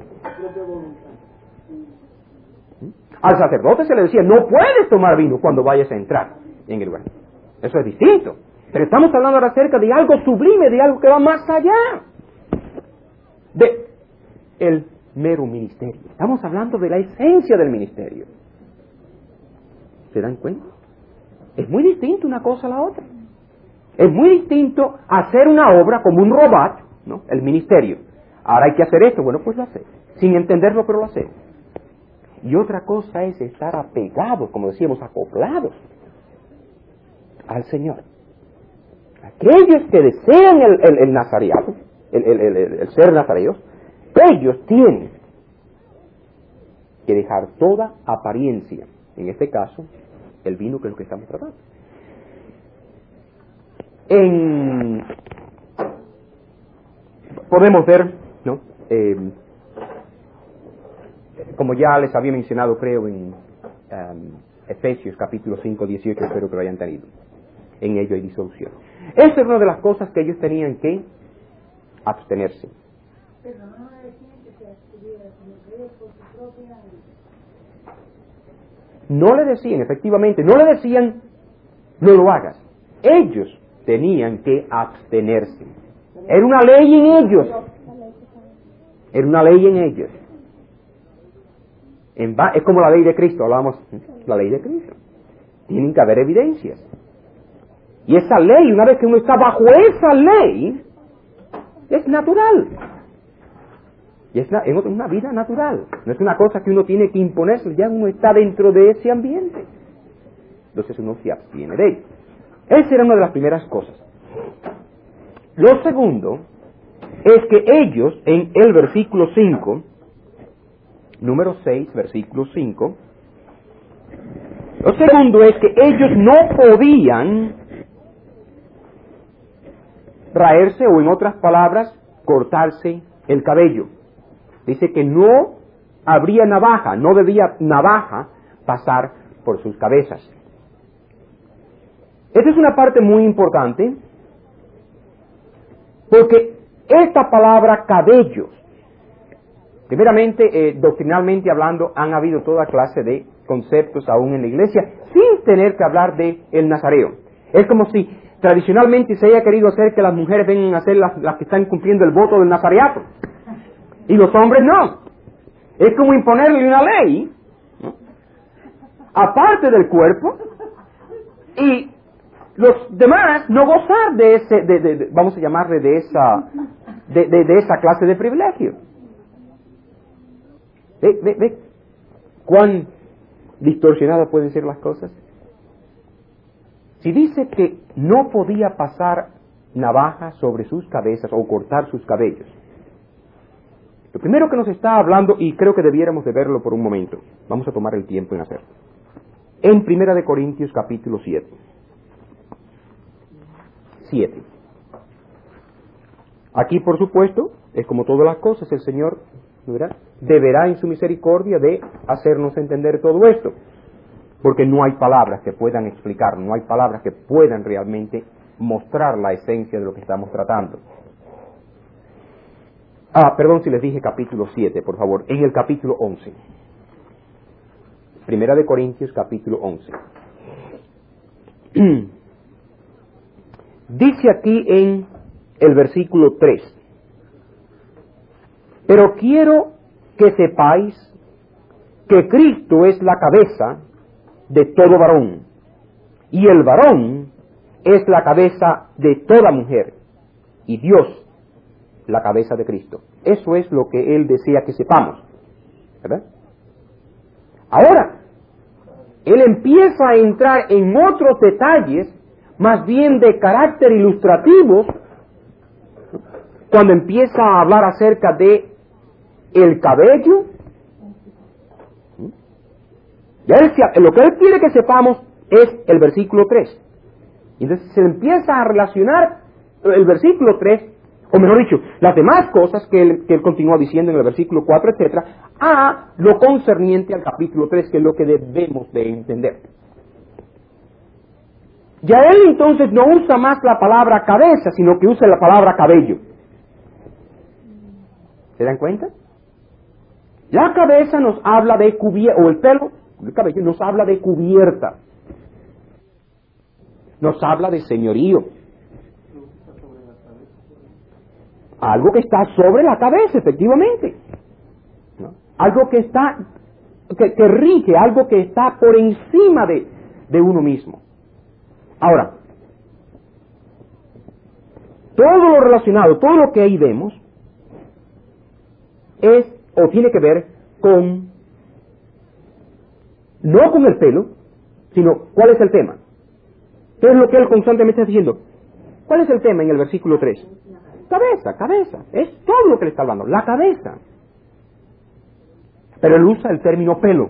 Al sacerdote se le decía, no puedes tomar vino cuando vayas a entrar en el lugar. Eso es distinto. Pero estamos hablando ahora acerca de algo sublime, de algo que va más allá de el mero ministerio. Estamos hablando de la esencia del ministerio. ¿Se dan cuenta? Es muy distinto una cosa a la otra. Es muy distinto hacer una obra como un robot, ¿no? El ministerio. Ahora hay que hacer esto, bueno, pues lo hace. Sin entenderlo, pero lo hace. Y otra cosa es estar apegados, como decíamos, acoplados al Señor. Aquellos que desean el, el, el nazareado, el, el, el, el ser nazareos, ellos tienen que dejar toda apariencia, en este caso, el vino, que es lo que estamos tratando. En, podemos ver, ¿no? Eh, como ya les había mencionado, creo, en um, Efesios capítulo cinco, dieciocho, espero que lo hayan tenido. En ello hay disolución. Esa es una de las cosas que ellos tenían que abstenerse. Pero no le decían que se abstuviera, como que por su propia... No le decían, efectivamente, no le decían, no lo hagas. Ellos tenían que abstenerse. Era una ley en ellos. Era una ley en ellos. En va, es como la ley de Cristo, hablábamos, la ley de Cristo. Tienen que haber evidencias. Y esa ley, una vez que uno está bajo esa ley, es natural. Y es una, es una vida natural. No es una cosa que uno tiene que imponerse, ya uno está dentro de ese ambiente. Entonces uno se abstiene de ello. Esa era una de las primeras cosas. Lo segundo es que ellos, en el versículo cinco, número seis, versículo cinco, lo segundo es que ellos no podían raerse, o en otras palabras, cortarse el cabello. Dice que no habría navaja, no debía navaja pasar por sus cabezas. Esta es una parte muy importante, porque esta palabra cabellos, primeramente, eh, doctrinalmente hablando, han habido toda clase de conceptos aún en la iglesia, sin tener que hablar de el nazareo. Es como si tradicionalmente se haya querido hacer que las mujeres vengan a ser las, las que están cumpliendo el voto del nazareato, y los hombres no. Es como imponerle una ley, ¿no?, aparte del cuerpo, y los demás no gozar de ese, de, de, de, vamos a llamarle de esa, de, de, de esa clase de privilegio. Ve, ve, ve cuán distorsionadas pueden ser las cosas. Si dice que no podía pasar navaja sobre sus cabezas o cortar sus cabellos, lo primero que nos está hablando, y creo que debiéramos de verlo por un momento, vamos a tomar el tiempo en hacerlo, en Primera de Corintios capítulo siete. siete. Aquí, por supuesto, es como todas las cosas, el Señor, ¿verdad?, deberá en su misericordia de hacernos entender todo esto, porque no hay palabras que puedan explicar, no hay palabras que puedan realmente mostrar la esencia de lo que estamos tratando. Ah, perdón si les dije capítulo siete, por favor, en el capítulo once. Primera de Corintios capítulo once. Dice aquí en el versículo tres: pero quiero que sepáis que Cristo es la cabeza de todo varón, y el varón es la cabeza de toda mujer, y Dios la cabeza de Cristo. Eso es lo que Él desea que sepamos, ¿verdad? Ahora, Él empieza a entrar en otros detalles, más bien de carácter ilustrativo, cuando empieza a hablar acerca de el cabello. Ya decía, lo que Él quiere que sepamos es el versículo tres. Entonces se empieza a relacionar el versículo tres, o mejor dicho, las demás cosas que él, que él continúa diciendo en el versículo cuatro, etcétera, a lo concerniente al capítulo tres, que es lo que debemos de entender. Ya él entonces no usa más la palabra cabeza, sino que usa la palabra cabello. ¿Se dan cuenta? La cabeza nos habla de cubierta, o el pelo, el cabello nos habla de cubierta. Nos habla de señorío. Algo que está sobre la cabeza, efectivamente. ¿No? Algo que está, que, que rige, algo que está por encima de, de uno mismo. Ahora, todo lo relacionado, todo lo que ahí vemos, es o tiene que ver con, no con el pelo, sino cuál es el tema. ¿Qué es lo que él constantemente está diciendo? ¿Cuál es el tema en el versículo tres? Cabeza, cabeza. Es todo lo que le está hablando, la cabeza. Pero él usa el término pelo.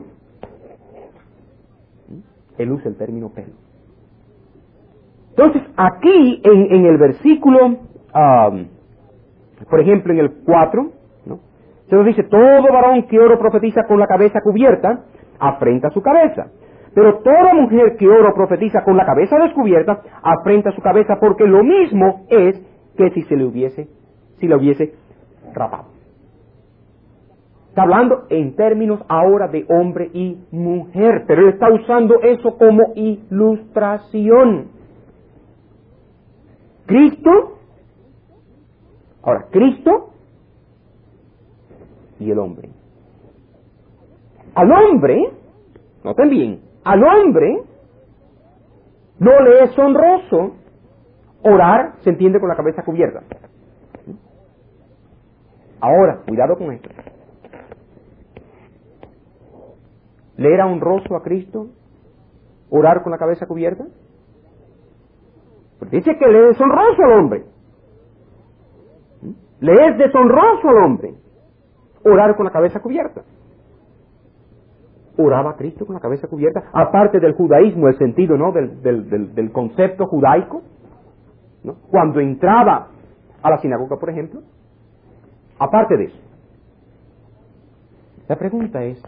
Él usa el término pelo. Entonces, aquí en, en el versículo, um, por ejemplo, en el cuatro, ¿no? Se nos dice, todo varón que oro profetiza con la cabeza cubierta, afrenta su cabeza. Pero toda mujer que oro profetiza con la cabeza descubierta, afrenta su cabeza, porque lo mismo es que si se le hubiese, si la hubiese rapado. Está hablando en términos ahora de hombre y mujer, pero él está usando eso como ilustración. Cristo, ahora, Cristo y el hombre. Al hombre, noten bien, al hombre no le es honroso orar, se entiende, con la cabeza cubierta. Ahora, cuidado con esto. ¿Le era honroso a Cristo orar con la cabeza cubierta? Porque dice que le es deshonroso al hombre. Le es deshonroso al hombre orar con la cabeza cubierta. ¿Oraba Cristo con la cabeza cubierta? Aparte del judaísmo, el sentido, ¿no?, del, del, del, del concepto judaico, ¿no?, cuando entraba a la sinagoga, por ejemplo. Aparte de eso, la pregunta es,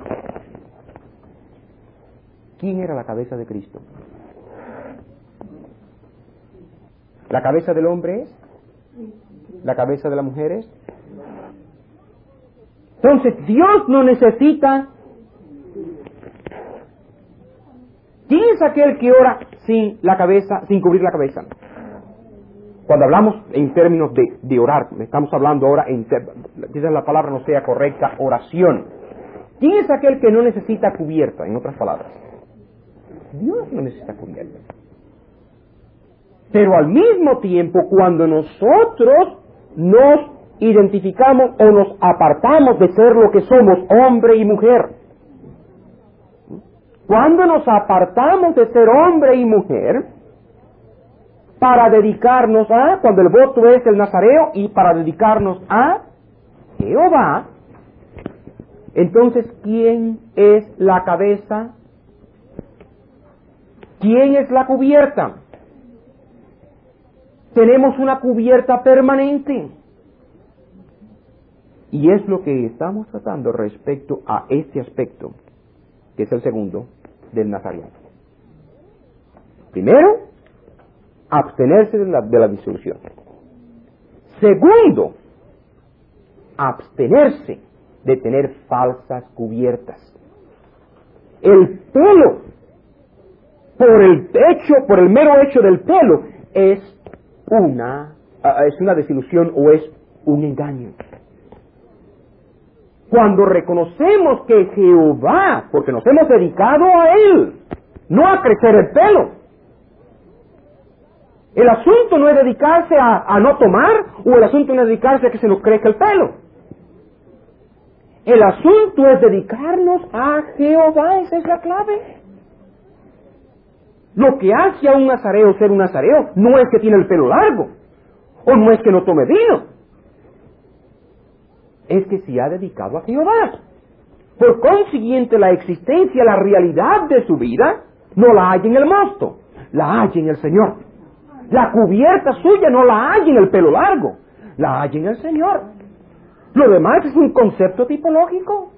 ¿quién era la cabeza de Cristo? ¿La cabeza del hombre es? ¿La cabeza de la mujer es? Entonces, Dios no necesita. ¿Quién es aquel que ora sin la cabeza, sin cubrir la cabeza? Cuando hablamos en términos de, de orar, estamos hablando ahora, en quizás la palabra no sea correcta, oración. ¿Quién es aquel que no necesita cubierta, en otras palabras? Dios no necesita cubierta. Pero al mismo tiempo, cuando nosotros nos identificamos o nos apartamos de ser lo que somos, hombre y mujer, cuando nos apartamos de ser hombre y mujer, para dedicarnos a, cuando el voto es el nazareo, y para dedicarnos a Jehová, entonces, ¿quién es la cabeza? ¿Quién es la cubierta? Tenemos una cubierta permanente. Y es lo que estamos tratando respecto a este aspecto, que es el segundo del Nazareno. Primero, abstenerse de la, de la disolución. Segundo, abstenerse de tener falsas cubiertas. El pelo, por el hecho, por el mero hecho del pelo, es una, uh, es una desilusión o es un engaño. Cuando reconocemos que Jehová, porque nos hemos dedicado a Él, no a crecer el pelo. El asunto no es dedicarse a, a no tomar, o el asunto no es dedicarse a que se nos crezca el pelo. El asunto es dedicarnos a Jehová, esa es la clave. Lo que hace a un nazareo ser un nazareo no es que tiene el pelo largo, o no es que no tome vino, es que se ha dedicado a Jehová. Por consiguiente, la existencia, la realidad de su vida, no la hay en el mosto, la hay en el Señor. La cubierta suya no la hay en el pelo largo, la hay en el Señor. Lo demás es un concepto tipológico.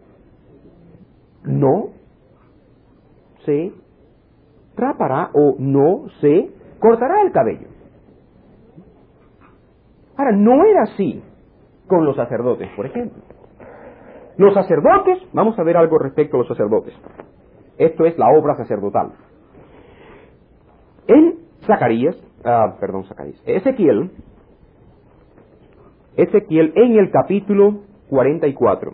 No se rapará o no se cortará el cabello. Ahora, no era así con los sacerdotes, por ejemplo. Los sacerdotes, vamos a ver algo respecto a los sacerdotes. Esto es la obra sacerdotal. En Zacarías, ah, perdón, Zacarías, Ezequiel, Ezequiel en el capítulo cuarenta y cuatro.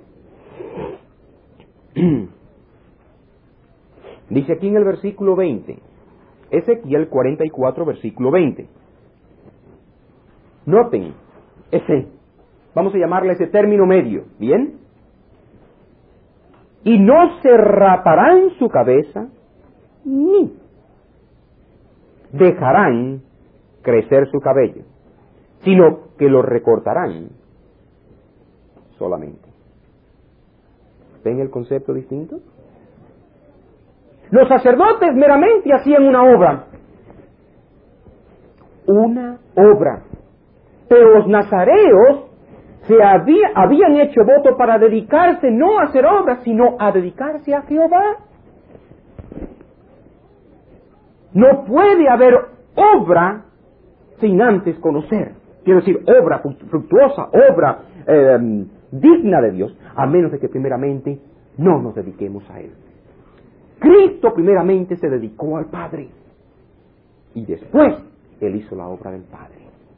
Dice aquí en el versículo veinte, Ezequiel cuarenta y cuatro, versículo veinte. Noten ese, vamos a llamarle ese término medio, ¿bien? Y no se raparán su cabeza, ni dejarán crecer su cabello, sino que lo recortarán solamente. ¿Ven el concepto distinto? Los sacerdotes meramente hacían una obra, una obra, pero los nazareos se había, habían hecho voto para dedicarse no a hacer obras, sino a dedicarse a Jehová. No puede haber obra sin antes conocer. Quiero decir, obra fructuosa, obra eh, digna de Dios, a menos de que primeramente no nos dediquemos a Él. Cristo primeramente se dedicó al Padre y después Él hizo la obra del Padre.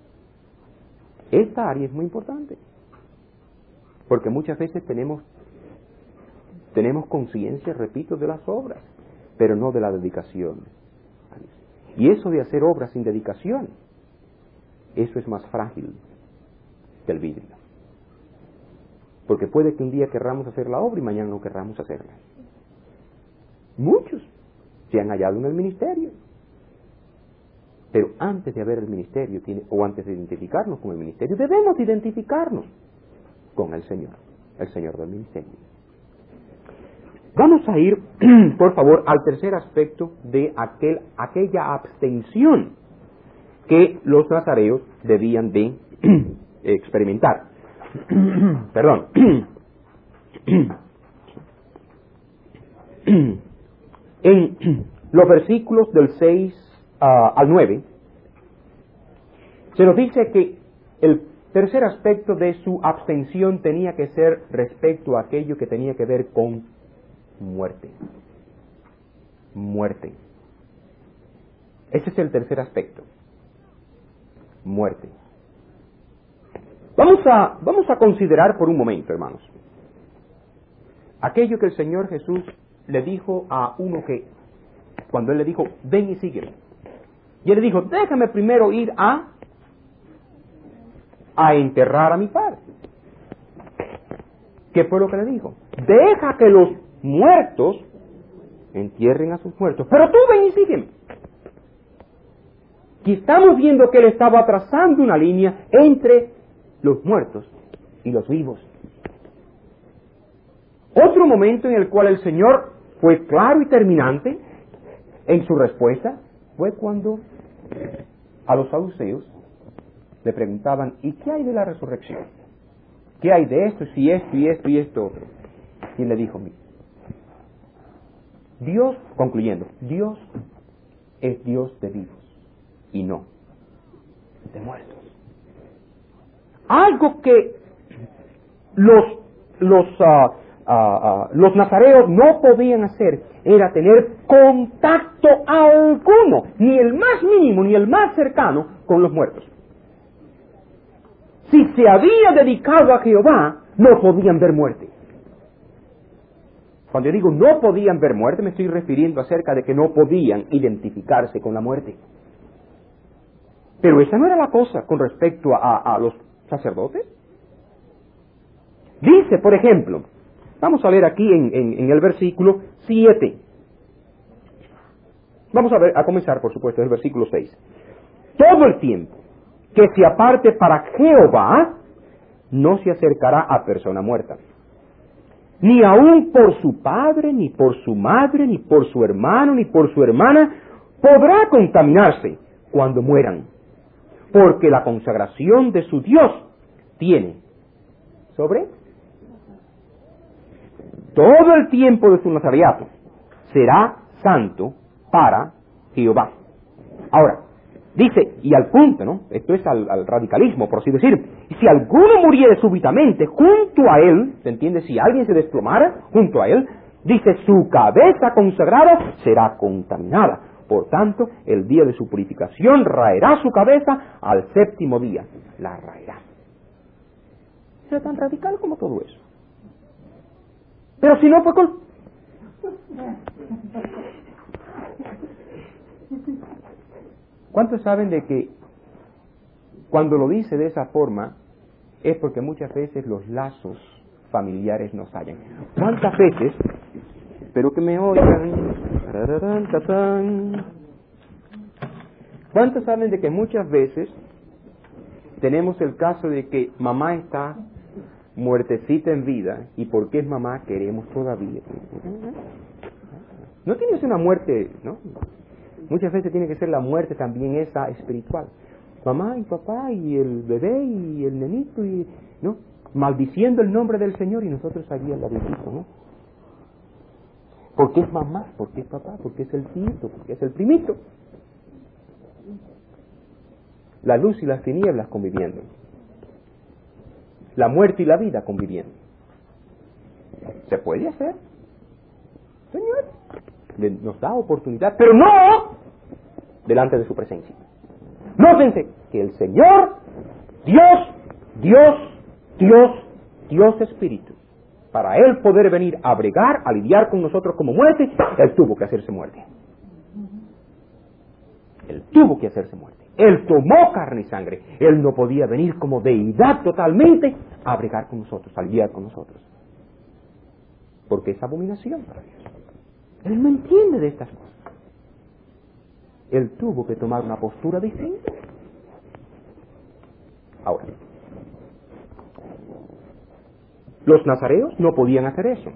Esta área es muy importante, porque muchas veces tenemos tenemos conciencia, repito, de las obras, pero no de la dedicación. Y eso de hacer obras sin dedicación, eso es más frágil que el vidrio. Porque puede que un día querramos hacer la obra y mañana no querramos hacerla. Muchos se han hallado en el ministerio. Pero antes de haber el ministerio, tiene, o antes de identificarnos con el ministerio, debemos identificarnos con el Señor, el Señor del ministerio. Vamos a ir, por favor, al tercer aspecto de aquel, aquella abstención que los nazareos debían de experimentar. Perdón. En los versículos del seis uh, al nueve, se nos dice que el tercer aspecto de su abstención tenía que ser respecto a aquello que tenía que ver con muerte. Muerte. Ese es el tercer aspecto. Muerte. Vamos a, vamos a considerar por un momento, hermanos, aquello que el Señor Jesús le dijo a uno que, cuando Él le dijo, ven y sígueme. Y Él le dijo, déjame primero ir a, a enterrar a mi Padre. ¿Qué fue lo que le dijo? Deja que los muertos entierren a sus muertos, pero tú ven y sígueme. Y estamos viendo que Él estaba trazando una línea entre los muertos y los vivos. Otro momento en el cual el Señor fue claro y terminante en su respuesta fue cuando a los saduceos le preguntaban, ¿y qué hay de la resurrección? ¿Qué hay de esto, si esto y esto y esto otro? Y él le dijo, mira, Dios, concluyendo, Dios es Dios de vivos y no de muertos. Algo que los los uh, uh, uh, los nazareos no podían hacer era tener contacto alguno, ni el más mínimo ni el más cercano, con los muertos. Si se había dedicado a Jehová, no podían ver muerte. Cuando yo digo no podían ver muerte, me estoy refiriendo acerca de que no podían identificarse con la muerte. Pero esa no era la cosa con respecto a, a los sacerdotes. Dice, por ejemplo, vamos a ver aquí en, en, en el versículo siete. Vamos a, ver, a comenzar, por supuesto, el versículo seis. Todo el tiempo que se aparte para Jehová, no se acercará a persona muerta, ni aun por su padre, ni por su madre, ni por su hermano, ni por su hermana, podrá contaminarse cuando mueran, porque la consagración de su Dios tiene sobre todo el tiempo de su nazareato, será santo para Jehová. Ahora, dice, y al punto, ¿no? Esto es al, al radicalismo, por así decir. Y si alguno muriere súbitamente junto a él, ¿se entiende? Si alguien se desplomara junto a él, dice, su cabeza consagrada será contaminada. Por tanto, el día de su purificación raerá su cabeza, al séptimo día la raerá. ¿Será tan radical como todo eso? Pero si no fue con... ¿Cuántos saben de que Cuando lo dice de esa forma, es porque muchas veces los lazos familiares nos fallan. ¿Cuántas veces? Espero que me oigan. Tararán, tatán. ¿Cuántos saben de que muchas veces tenemos el caso de que mamá está muertecita en vida y porque es mamá queremos todavía? No tiene que ser una muerte, ¿no? Muchas veces tiene que ser la muerte también esa espiritual. Mamá y papá y el bebé y el nenito y, ¿no? Maldiciendo el nombre del Señor y nosotros allí al ladito, ¿no? Porque es mamá, porque es papá, porque es el tío, porque es el primito. La luz y las tinieblas conviviendo. La muerte y la vida conviviendo. ¿Se puede hacer? Señor, nos da oportunidad, pero no delante de su presencia. Nótense que el Señor, Dios, Dios, Dios, Dios Espíritu, para Él poder venir a bregar, a lidiar con nosotros como muerte, Él tuvo que hacerse muerte. Él tuvo que hacerse muerte. Él tomó carne y sangre. Él no podía venir como deidad totalmente a bregar con nosotros, a lidiar con nosotros. Porque es abominación para Dios. Él no entiende de estas cosas. Él tuvo que tomar una postura distinta. Ahora, los nazareos no podían hacer eso.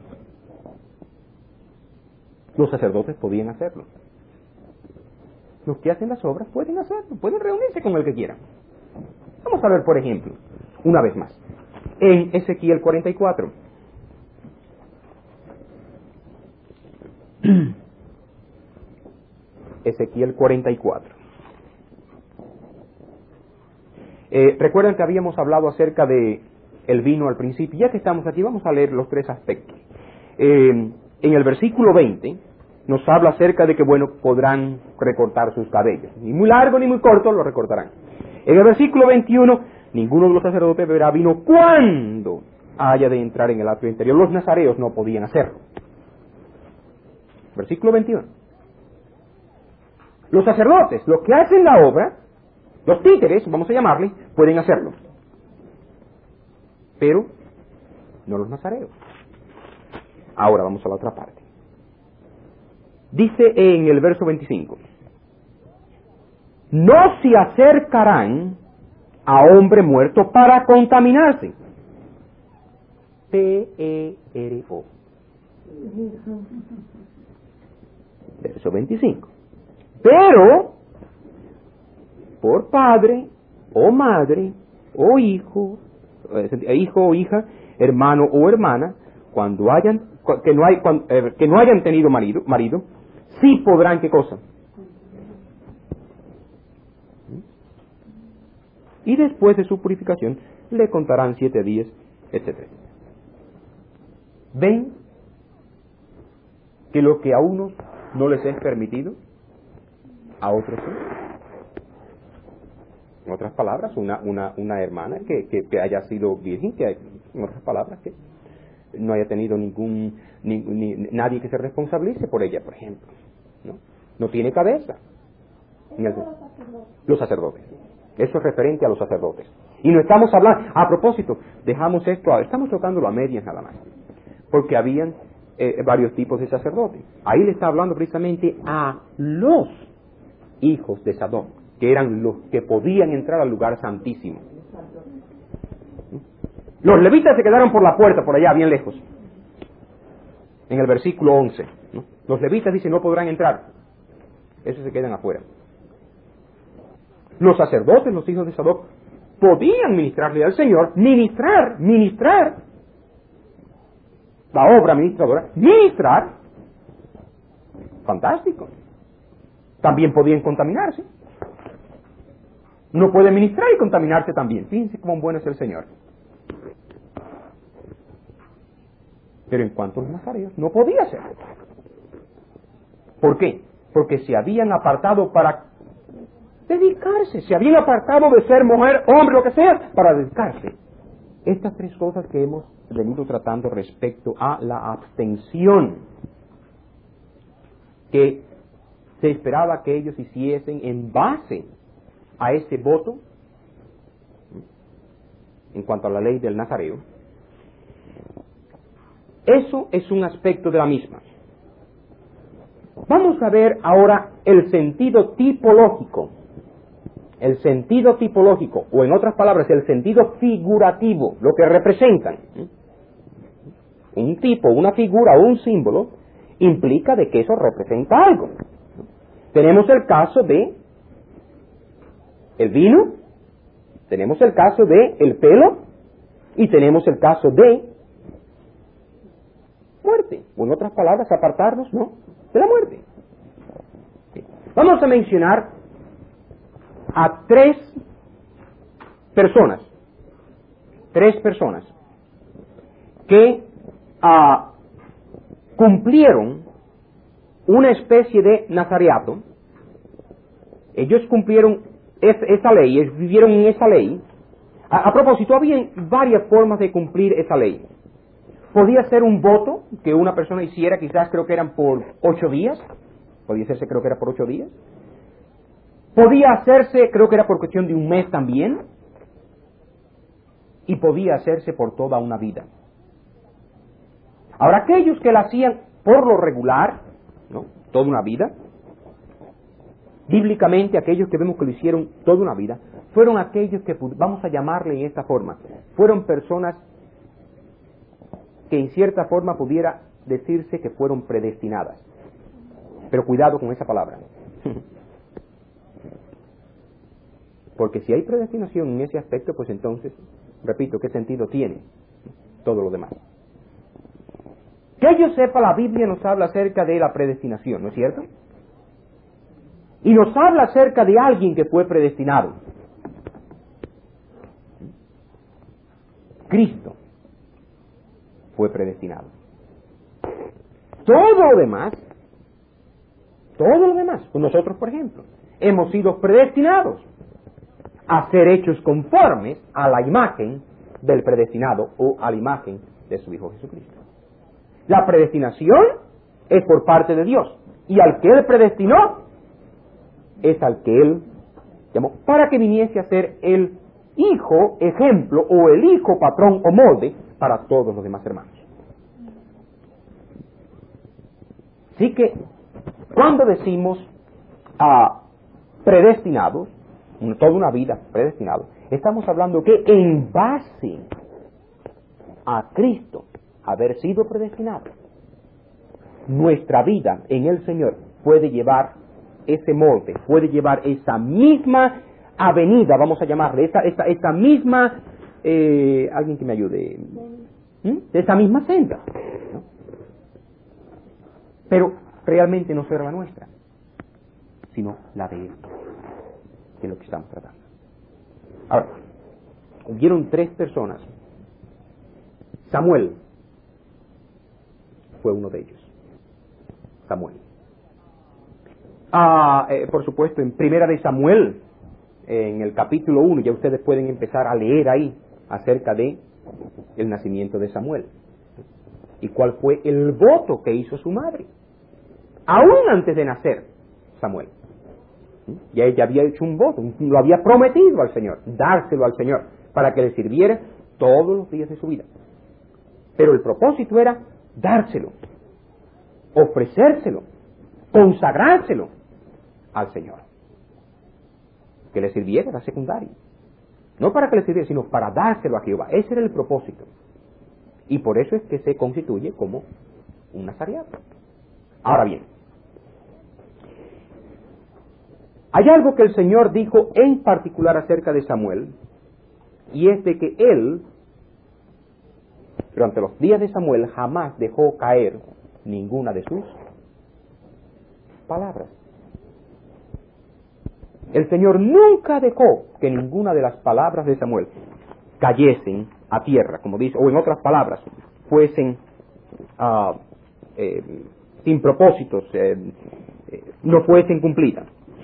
Los sacerdotes podían hacerlo. Los que hacen las obras pueden hacerlo, pueden reunirse con el que quieran. Vamos a ver, por ejemplo, una vez más, en Ezequiel cuarenta y cuatro. Ezequiel cuarenta y cuatro. Eh, Recuerdan que habíamos hablado acerca de el vino al principio. Ya que estamos aquí, vamos a leer los tres aspectos. Eh, en el versículo veinte nos habla acerca de que, bueno, podrán recortar sus cabellos. Ni muy largo ni muy corto lo recortarán. En el versículo veintiuno, ninguno de los sacerdotes beberá vino cuando haya de entrar en el atrio interior. Los nazareos no podían hacerlo. Versículo veintiuno. Los sacerdotes, los que hacen la obra, los títeres, vamos a llamarle, pueden hacerlo. Pero no los nazareos. Ahora vamos a la otra parte. Dice en el verso veinticinco, no se acercarán a hombre muerto para contaminarse. P E R O. Verso veinticinco. Pero, por padre, o madre, o hijo, hijo o hija, hermano o hermana, cuando hayan, que no, hay, cuando, eh, que no hayan tenido marido, marido, sí podrán, ¿qué cosa? Y después de su purificación, le contarán siete días, etcétera. ¿Ven que lo que a unos no les es permitido, a otros sí? En otras palabras, una, una, una hermana que, que, que haya sido virgen, que hay, en otras palabras, que no haya tenido ningún, ni, ni, nadie que se responsabilice por ella, por ejemplo, ¿no? No tiene cabeza. El, los sacerdotes. Eso es referente a los sacerdotes. Y no estamos hablando, a propósito, dejamos esto, estamos tocándolo a medias nada más, porque habían eh, varios tipos de sacerdotes. Ahí le está hablando precisamente a los hijos de Sadoc, que eran los que podían entrar al lugar santísimo. Los levitas se quedaron por la puerta, por allá, bien lejos. En el versículo once, ¿no? Los levitas dicen no podrán entrar. Esos se quedan afuera. Los sacerdotes, los hijos de Sadoc, podían ministrarle al Señor, ministrar, ministrar, la obra ministradora, ministrar. Fantástico. También podían contaminarse. No puede ministrar y contaminarse también. Fíjense cómo bueno es el Señor. Pero en cuanto a los nazareos, no podía hacerlo. ¿Por qué? Porque se habían apartado para dedicarse, se habían apartado de ser mujer, hombre, lo que sea, para dedicarse. Estas tres cosas que hemos venido tratando respecto a la abstención, que se esperaba que ellos hiciesen en base a ese voto en cuanto a la ley del Nazareo, eso es un aspecto de la misma. Vamos a ver ahora el sentido tipológico, el sentido tipológico, o en otras palabras, el sentido figurativo, lo que representan. Un tipo, una figura o un símbolo implica de que eso representa algo. Tenemos el caso de el vino, tenemos el caso de el pelo y tenemos el caso de muerte, o en otras palabras, apartarnos, ¿no?, de la muerte. Sí. Vamos a mencionar a tres personas, tres personas que ah, cumplieron una especie de nazareato. Ellos cumplieron es, esa ley, ellos vivieron en esa ley. A, a propósito, había varias formas de cumplir esa ley. Podía ser un voto que una persona hiciera, quizás creo que eran por ocho días, podía hacerse creo que era por ocho días. Podía hacerse, creo que era por cuestión de un mes también, y podía hacerse por toda una vida. Ahora, aquellos que la hacían por lo regular, ¿no?, toda una vida, bíblicamente aquellos que vemos que lo hicieron toda una vida, fueron aquellos que, vamos a llamarle en esta forma, fueron personas que en cierta forma pudiera decirse que fueron predestinadas. Pero cuidado con esa palabra. Porque si hay predestinación en ese aspecto, pues entonces, repito, ¿qué sentido tiene todo lo demás? Que yo sepa, la Biblia nos habla acerca de la predestinación, ¿no es cierto? Y nos habla acerca de alguien que fue predestinado. Cristo fue predestinado. Todo lo demás, todo lo demás, pues nosotros, por ejemplo, hemos sido predestinados a ser hechos conformes a la imagen del predestinado o a la imagen de su Hijo Jesucristo. La predestinación es por parte de Dios, y al que Él predestinó es al que Él llamó para que viniese a ser el hijo ejemplo o el hijo patrón o molde para todos los demás hermanos. Así que cuando decimos ah, predestinados, toda una vida predestinado, estamos hablando que en base a Cristo haber sido predestinado, nuestra vida en el Señor puede llevar ese molde, puede llevar esa misma avenida, vamos a llamarle, esa, esa, esa misma, eh, alguien que me ayude, ¿Mm? esa misma senda, ¿no? Pero realmente no será la nuestra, sino la de Él, que es lo que estamos tratando. Ahora, hubieron tres personas. Samuel fue uno de ellos. Samuel. Ah, eh, por supuesto, en Primera de Samuel, en el capítulo uno, ya ustedes pueden empezar a leer ahí acerca de el nacimiento de Samuel. Y cuál fue el voto que hizo su madre, aún antes de nacer Samuel. Ya ella había hecho un voto, lo había prometido al Señor, dárselo al Señor, para que le sirviera todos los días de su vida. Pero el propósito era dárselo, ofrecérselo, consagrárselo al Señor. Que le sirviera era secundario. No para que le sirviera, sino para dárselo a Jehová. Ese era el propósito. Y por eso es que se constituye como un nazareato. Ahora bien, hay algo que el Señor dijo en particular acerca de Samuel, y es de que él, durante los días de Samuel, jamás dejó caer ninguna de sus palabras. El Señor nunca dejó que ninguna de las palabras de Samuel cayesen a tierra, como dice, o en otras palabras, fuesen uh, eh, sin propósitos, eh, eh, no fuesen cumplidas.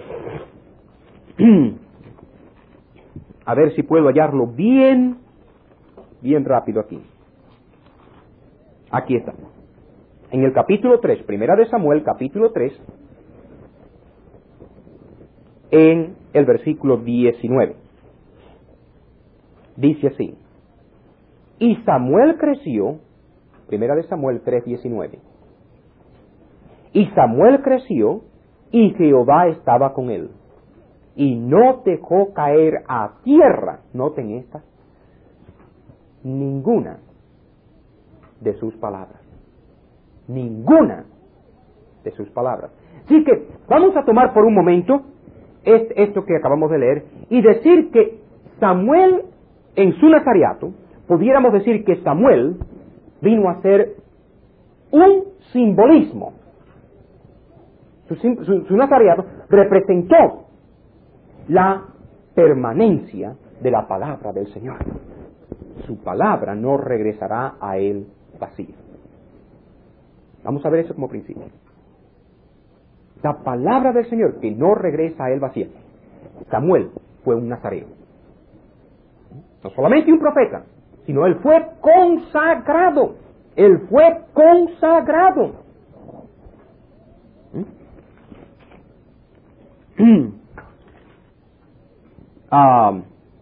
A ver si puedo hallarlo bien, bien rápido aquí. Aquí está. En el capítulo tres, Primera de Samuel, capítulo tres, en el versículo diecinueve. Dice así: Y Samuel creció, primera de Samuel tres diecinueve. Y Samuel creció, y Jehová estaba con él, y no dejó caer a tierra, noten esta, ninguna de sus palabras. Ninguna de sus palabras. Así que vamos a tomar por un momento esto que acabamos de leer y decir que Samuel, en su nazariato, pudiéramos decir que Samuel vino a ser un simbolismo. Su, su, su nazariato representó la permanencia de la palabra del Señor. Su palabra no regresará a él vacía. Vamos a ver eso como principio. La palabra del Señor que no regresa a él vacía. Samuel fue un nazareo. No solamente un profeta, sino él fue consagrado. Él fue consagrado. Ah,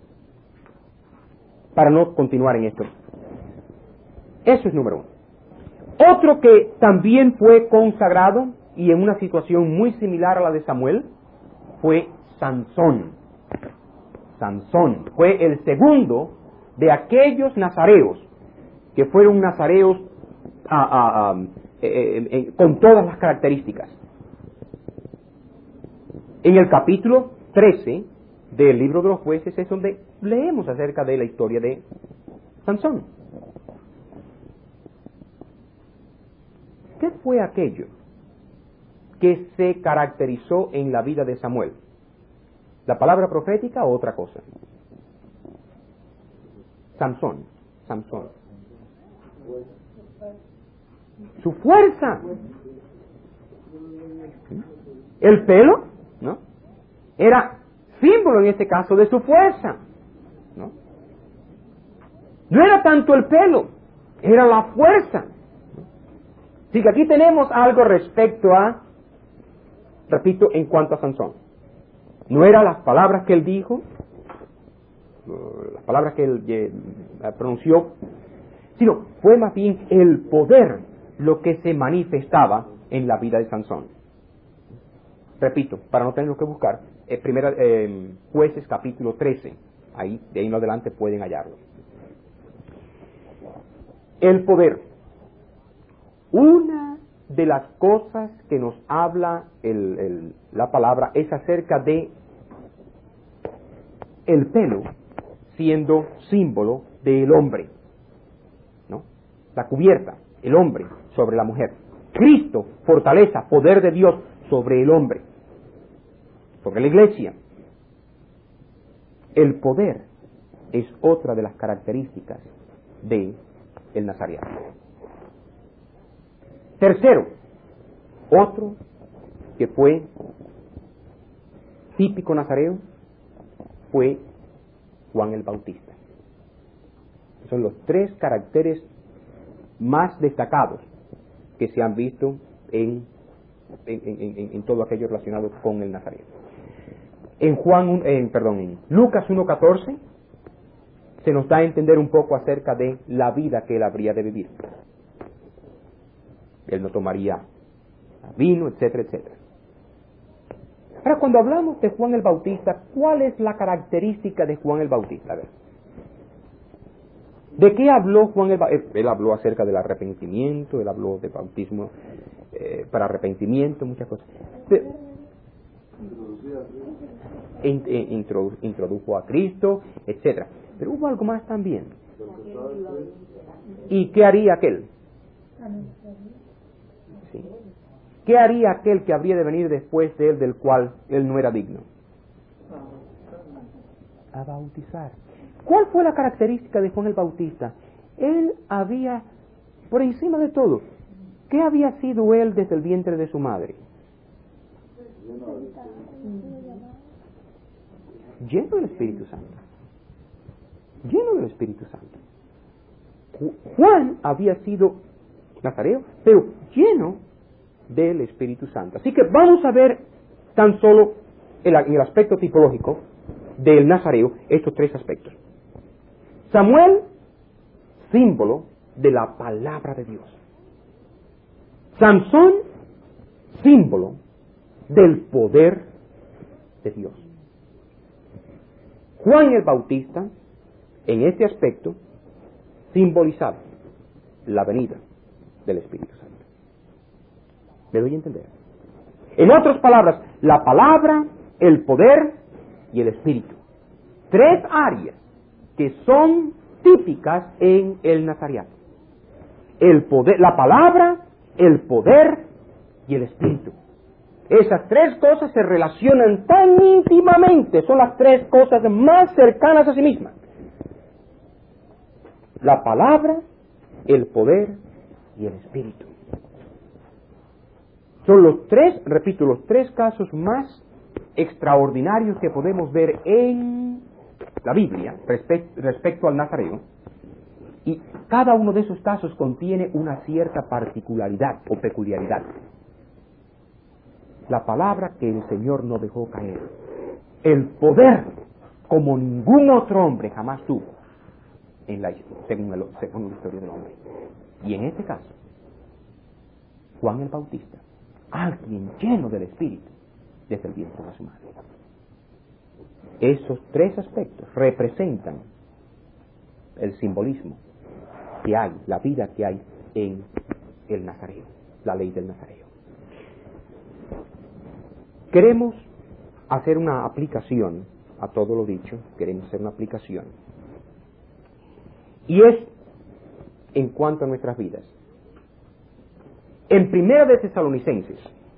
para no continuar en esto. Eso es número uno. Otro que también fue consagrado y en una situación muy similar a la de Samuel fue Sansón. Sansón fue el segundo de aquellos nazareos que fueron nazareos ah, ah, ah, eh, eh, eh, con todas las características. En el capítulo trece del libro de los jueces es donde leemos acerca de la historia de Sansón. ¿Qué fue aquello que se caracterizó en la vida de Samuel? ¿La palabra profética o otra cosa? Sansón, Sansón. Su fuerza. El pelo, ¿no? Era símbolo en este caso de su fuerza, ¿no? No era tanto el pelo, era la fuerza. Así que aquí tenemos algo respecto a, repito, en cuanto a Sansón. No eran las palabras que él dijo, las palabras que él eh, pronunció, sino fue más bien el poder lo que se manifestaba en la vida de Sansón. Repito, para no tenerlo que buscar, eh, primera, eh, Jueces capítulo trece, ahí, de ahí en adelante pueden hallarlo. El poder. Una de las cosas que nos habla el, el, la palabra es acerca de el pelo siendo símbolo del hombre, ¿no? La cubierta, el hombre sobre la mujer. Cristo, fortaleza, poder de Dios sobre el hombre, sobre la iglesia. El poder es otra de las características de el nazareato. Tercero, otro que fue típico nazareo fue Juan el Bautista. Son los tres caracteres más destacados que se han visto en, en, en, en todo aquello relacionado con el nazareo. En Juan, en, perdón, en Lucas uno catorce se nos da a entender un poco acerca de la vida que él habría de vivir. Él no tomaría vino, etcétera, etcétera. Ahora, cuando hablamos de Juan el Bautista, ¿cuál es la característica de Juan el Bautista? A ver. ¿De qué habló Juan el Bautista? Él habló acerca del arrepentimiento, él habló de bautismo eh, para arrepentimiento, muchas cosas. Pero, introdu, introdujo a Cristo, etcétera. Pero hubo algo más también. ¿Y qué haría aquel? Sí. ¿Qué haría aquel que habría de venir después de él, del cual él no era digno? A bautizar. ¿Cuál fue la característica de Juan el Bautista? Él había, por encima de todo, ¿qué había sido él desde el vientre de su madre? Lleno del Espíritu Santo. Lleno del Espíritu Santo. Juan había sido nazareo, pero lleno del Espíritu Santo. Así que vamos a ver tan solo en el aspecto tipológico del nazareo estos tres aspectos. Samuel símbolo de la palabra de Dios. Sansón, símbolo del poder de Dios. Juan el Bautista, en este aspecto, simbolizaba la venida del Espíritu Santo. ¿Me doy a entender? En otras palabras, la palabra, el poder y el Espíritu. Tres áreas que son típicas en el Nazariato. El poder, la palabra, el poder y el Espíritu. Esas tres cosas se relacionan tan íntimamente, son las tres cosas más cercanas a sí mismas. La palabra, el poder y el Espíritu. Son los tres, repito, los tres casos más extraordinarios que podemos ver en la Biblia respecto, respecto al Nazareo, y cada uno de esos casos contiene una cierta particularidad o peculiaridad. La palabra que el Señor no dejó caer, el poder como ningún otro hombre jamás tuvo en la, según, el, según la historia del hombre. Y en este caso, Juan el Bautista, alguien lleno del Espíritu desde el vientre de su madre. Esos tres aspectos representan el simbolismo que hay, la vida que hay en el Nazareo, la ley del Nazareo. Queremos hacer una aplicación a todo lo dicho, queremos hacer una aplicación. Y es en cuanto a nuestras vidas. En Primera de Tesalonicenses,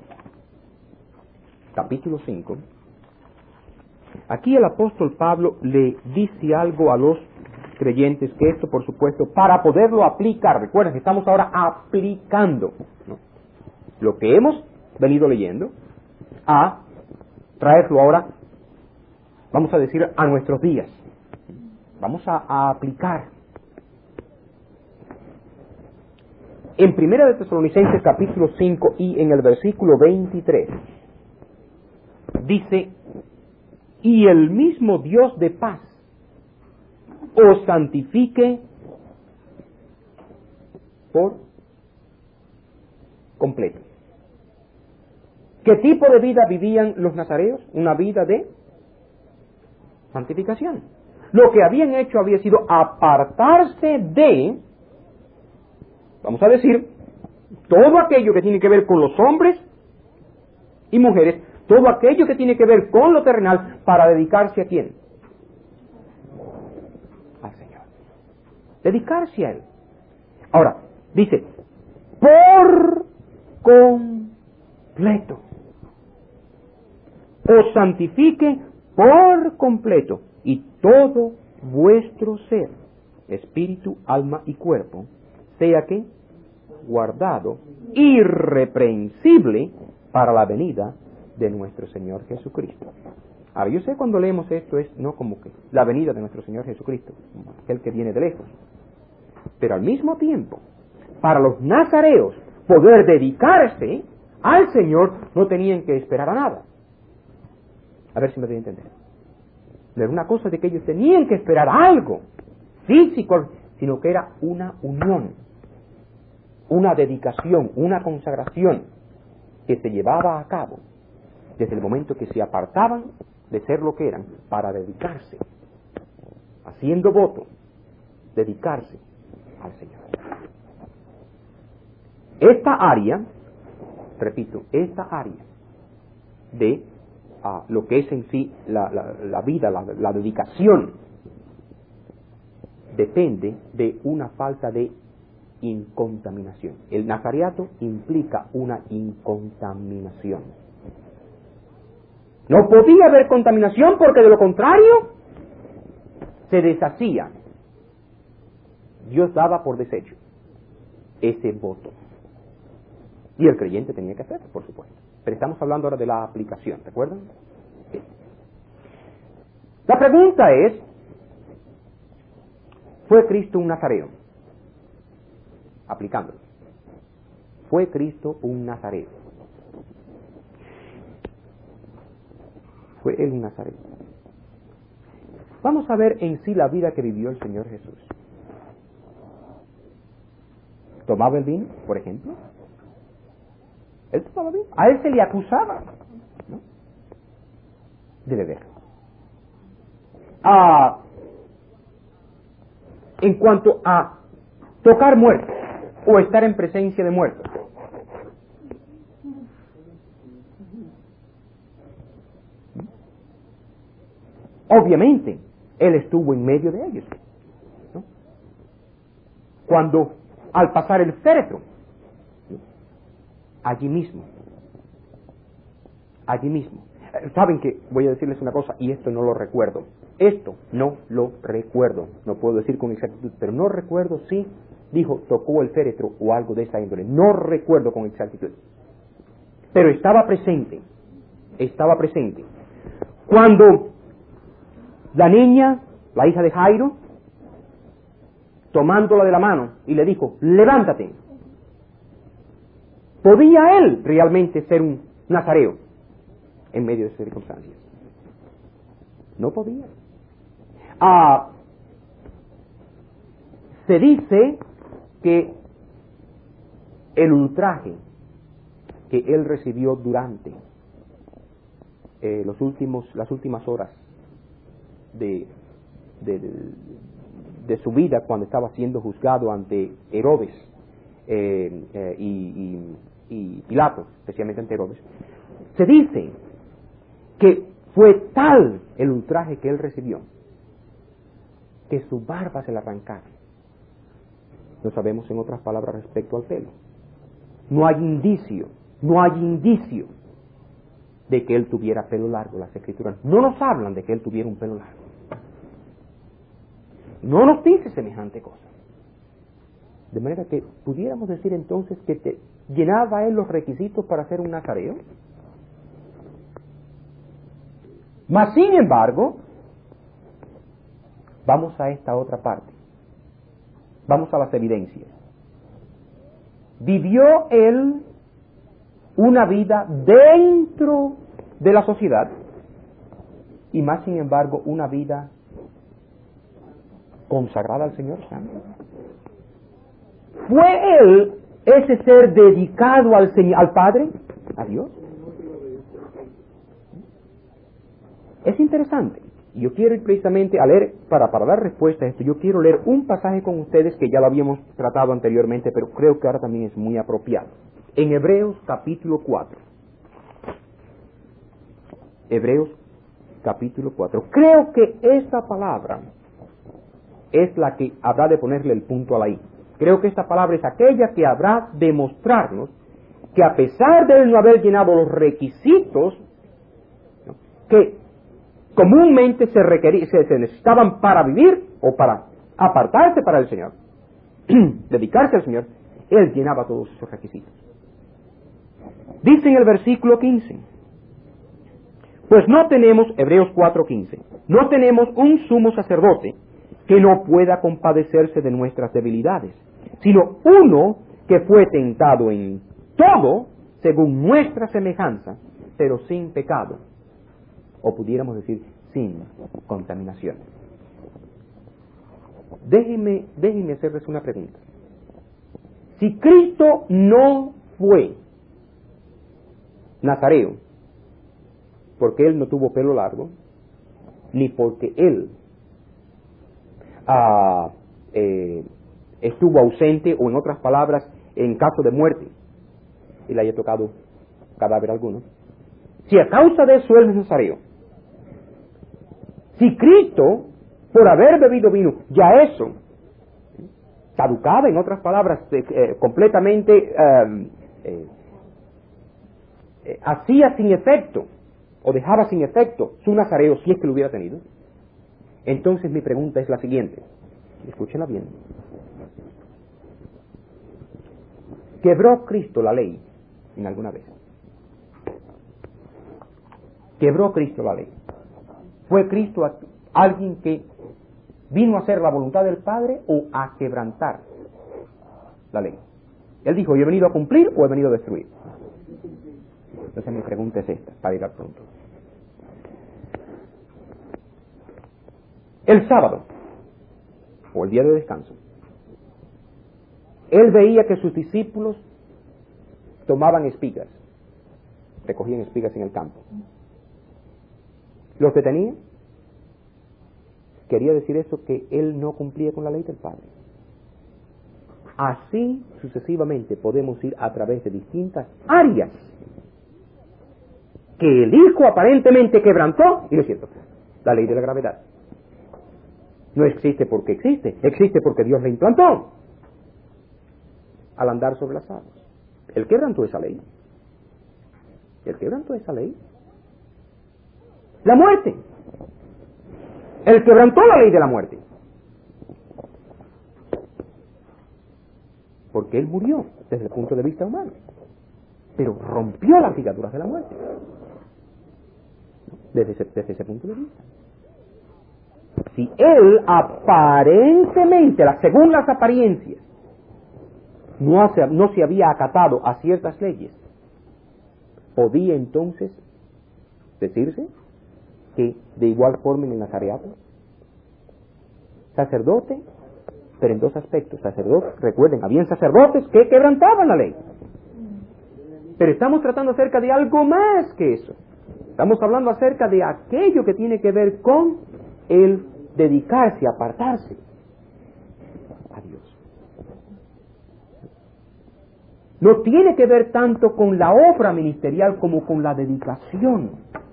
capítulo cinco, aquí el apóstol Pablo le dice algo a los creyentes, que esto, por supuesto, para poderlo aplicar, recuerden que estamos ahora aplicando, ¿no?, lo que hemos venido leyendo, a traerlo ahora, vamos a decir, a nuestros días. Vamos a, a aplicar. En Primera de Tesalonicenses capítulo cinco y en el versículo veintitrés, dice: y el mismo Dios de paz os santifique por completo. ¿Qué tipo de vida vivían los nazareos? Una vida de santificación. Lo que habían hecho había sido apartarse de, vamos a decir, todo aquello que tiene que ver con los hombres y mujeres, todo aquello que tiene que ver con lo terrenal, para dedicarse a ¿quién? Al Señor. Dedicarse a Él. Ahora, dice, por completo. Os santifique por completo, y todo vuestro ser, espíritu, alma y cuerpo, sea que guardado irreprensible para la venida de nuestro Señor Jesucristo. Ahora, yo sé, cuando leemos esto es no como que la venida de nuestro Señor Jesucristo, aquel que viene de lejos, pero al mismo tiempo, para los nazareos poder dedicarse al Señor, no tenían que esperar a nada. A ver si me doy a entender. No era una cosa de que ellos tenían que esperar algo físico, sino que era una unión, una dedicación, una consagración que se llevaba a cabo desde el momento que se apartaban de ser lo que eran para dedicarse, haciendo voto, dedicarse al Señor. Esta área, repito, esta área de uh, lo que es en sí la, la, la vida, la, la dedicación, depende de una falta de incontaminación. El nazareato implica una incontaminación. No podía haber contaminación, porque de lo contrario se deshacía. Dios daba por desecho ese voto. Y el creyente tenía que hacerlo, por supuesto. Pero estamos hablando ahora de la aplicación, ¿recuerdan? Sí. La pregunta es, ¿fue Cristo un nazareo? Aplicándolo. ¿Fue Cristo un nazareo? ¿Fue él un nazareo? Vamos a ver en sí la vida que vivió el Señor Jesús. ¿Tomaba el vino, por ejemplo? Él tomaba vino. A él se le acusaba, ¿no?, de beber. Ah, en cuanto a tocar muertos o estar en presencia de muertos, obviamente él estuvo en medio de ellos, ¿no?, cuando al pasar el féretro, ¿no?, allí mismo, allí mismo. Saben que voy a decirles una cosa, y esto no lo recuerdo, esto no lo recuerdo, no puedo decir con exactitud, pero no recuerdo si dijo tocó el féretro o algo de esa índole, no recuerdo con exactitud, pero estaba presente, estaba presente cuando la niña, la hija de Jairo, tomándola de la mano y le dijo, levántate. ¿Podía él realmente ser un nazareo en medio de esas circunstancias? No podía. Ah, se dice que el ultraje que él recibió durante eh, los últimos, las últimas horas de, de, de, de su vida, cuando estaba siendo juzgado ante Herodes eh, eh, y, y, y Pilato, especialmente ante Herodes, se dice que fue tal el ultraje que él recibió que su barba se le arrancaron. No sabemos, en otras palabras, respecto al pelo. No hay indicio, no hay indicio de que él tuviera pelo largo. Las escrituras no nos hablan de que él tuviera un pelo largo. No nos dice semejante cosa. De manera que pudiéramos decir entonces que te llenaba él los requisitos para ser un nazareo. Mas, sin embargo, vamos a esta otra parte. Vamos a las evidencias. ¿Vivió él una vida dentro de la sociedad? Y más, sin embargo, una vida consagrada al Señor Santo. ¿Fue él ese ser dedicado al Señor, al Padre, a Dios? Es interesante. Yo quiero ir precisamente a leer, para, para dar respuesta a esto, yo quiero leer un pasaje con ustedes que ya lo habíamos tratado anteriormente, pero creo que ahora también es muy apropiado. En Hebreos capítulo cuatro. Hebreos capítulo cuatro. Creo que esta palabra es la que habrá de ponerle el punto a la I. Creo que esta palabra es aquella que habrá de mostrarnos que a pesar de él no haber llenado los requisitos, ¿no?, que comúnmente se, requerí, se, se necesitaban para vivir o para apartarse para el Señor, dedicarse al Señor, él llenaba todos esos requisitos. Dice en el versículo quince, pues no tenemos, Hebreos cuatro quince, no tenemos un sumo sacerdote que no pueda compadecerse de nuestras debilidades, sino uno que fue tentado en todo según nuestra semejanza, pero sin pecado, o pudiéramos decir sin contaminación. Déjenme, déjenme hacerles una pregunta. Si Cristo no fue nazareo, porque él no tuvo pelo largo, ni porque él ah, eh, estuvo ausente, o en otras palabras, en caso de muerte, y le haya tocado cadáver alguno, si a causa de eso él es nazareo, si Cristo, por haber bebido vino, ya eso caducaba, en otras palabras, eh, eh, completamente eh, eh, eh, hacía sin efecto, o dejaba sin efecto su nazareo, si es que lo hubiera tenido, entonces mi pregunta es la siguiente, escúchenla bien. ¿Quebró Cristo la ley en alguna vez? ¿Quebró Cristo la ley? ¿Fue Cristo alguien que vino a hacer la voluntad del Padre o a quebrantar la ley? Él dijo, ¿yo he venido a cumplir o he venido a destruir? Entonces mi pregunta es esta, para llegar pronto. El sábado, o el día de descanso, Él veía que sus discípulos tomaban espigas, recogían espigas en el campo. Los detenía. Quería decir eso, que él no cumplía con la ley del Padre. Así sucesivamente podemos ir a través de distintas áreas que el Hijo aparentemente quebrantó, y no es cierto, la ley de la gravedad. No existe porque existe, existe porque Dios la implantó al andar sobre las aguas. Él quebrantó esa ley. Él quebrantó esa ley. La muerte. Él quebrantó la ley de la muerte. Porque Él murió desde el punto de vista humano. Pero rompió las ligaduras de la muerte. Desde ese, desde ese punto de vista. Si Él aparentemente, según las apariencias, no, hace, no se había acatado a ciertas leyes, podía entonces decirse que de igual forma en el Nazareato, sacerdote, pero en dos aspectos. Sacerdote, recuerden, habían sacerdotes que quebrantaban la ley, pero estamos tratando acerca de algo más que eso. Estamos hablando acerca de aquello que tiene que ver con el dedicarse, apartarse a Dios. No tiene que ver tanto con la obra ministerial como con la dedicación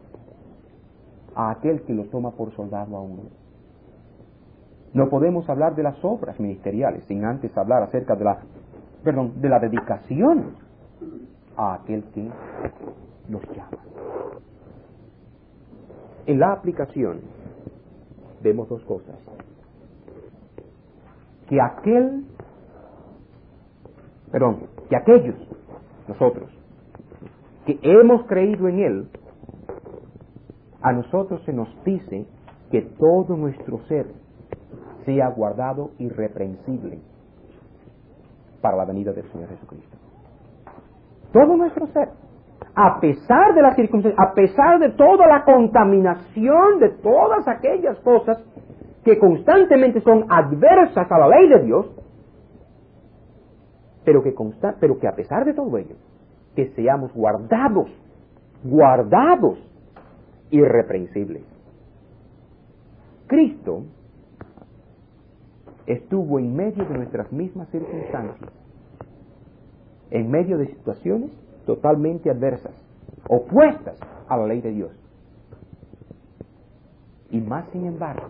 a aquel que lo toma por soldado a uno. No podemos hablar de las obras ministeriales sin antes hablar acerca de la, perdón, de la dedicación a aquel que los llama. En la aplicación vemos dos cosas. Que aquel, perdón, que aquellos, nosotros, que hemos creído en Él, a nosotros se nos dice que todo nuestro ser sea guardado irreprensible para la venida del Señor Jesucristo. Todo nuestro ser, a pesar de las circunstancias, a pesar de toda la contaminación de todas aquellas cosas que constantemente son adversas a la ley de Dios, pero que, consta, pero que a pesar de todo ello, que seamos guardados, guardados, irreprensibles. Cristo estuvo en medio de nuestras mismas circunstancias, en medio de situaciones totalmente adversas, opuestas a la ley de Dios. Y más sin embargo,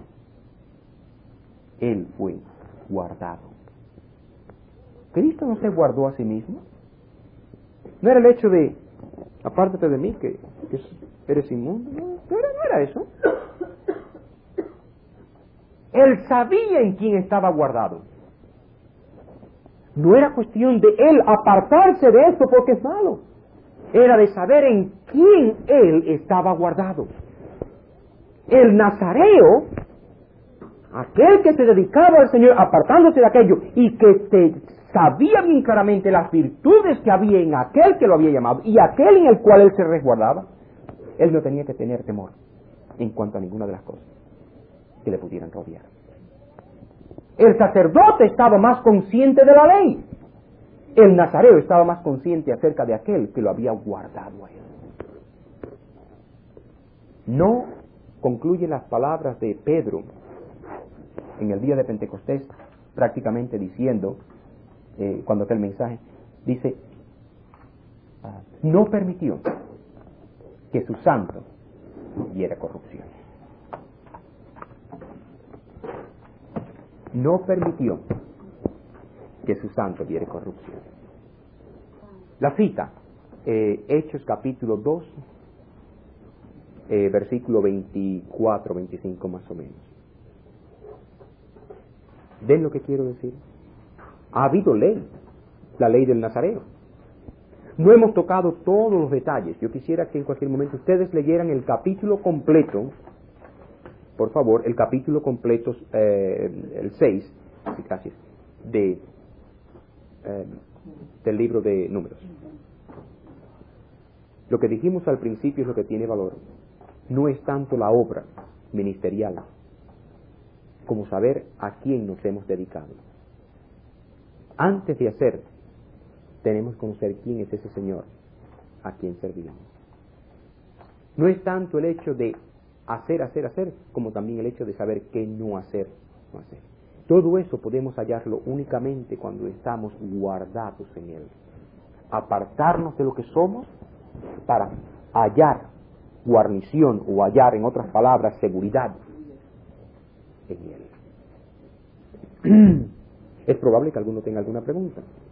Él fue guardado. Cristo no se guardó a sí mismo. No era el hecho de, apártate de mí, que, que eres inmundo. No, no era, no era eso. Él sabía en quién estaba guardado. No era cuestión de Él apartarse de esto porque es malo. Era de saber en quién Él estaba guardado. El nazareo, aquel que se dedicaba al Señor apartándose de aquello y que se sabía bien claramente las virtudes que había en aquel que lo había llamado y aquel en el cual Él se resguardaba, Él no tenía que tener temor en cuanto a ninguna de las cosas que le pudieran rodear. El sacerdote estaba más consciente de la ley. El nazareo estaba más consciente acerca de aquel que lo había guardado a él. No concluye las palabras de Pedro en el día de Pentecostés prácticamente diciendo, eh, cuando aquel mensaje, dice, no permitió que su santo viera corrupción. No permitió que su santo viera corrupción. La cita, eh, Hechos capítulo dos, eh, versículo veinticuatro, veinticinco más o menos. ¿Ven lo que quiero decir? Ha habido ley, la ley del Nazareo. No hemos tocado todos los detalles. Yo quisiera que en cualquier momento ustedes leyeran el capítulo completo, por favor, el capítulo completo, eh, el seis, gracias, de, eh, del libro de Números. Lo que dijimos al principio es lo que tiene valor. No es tanto la obra ministerial como saber a quién nos hemos dedicado. Antes de hacer, tenemos que conocer quién es ese Señor a quien servimos. No es tanto el hecho de hacer, hacer, hacer, como también el hecho de saber qué no hacer, no hacer. Todo eso podemos hallarlo únicamente cuando estamos guardados en Él. Apartarnos de lo que somos para hallar guarnición o hallar, en otras palabras, seguridad en Él. Es probable que alguno tenga alguna pregunta.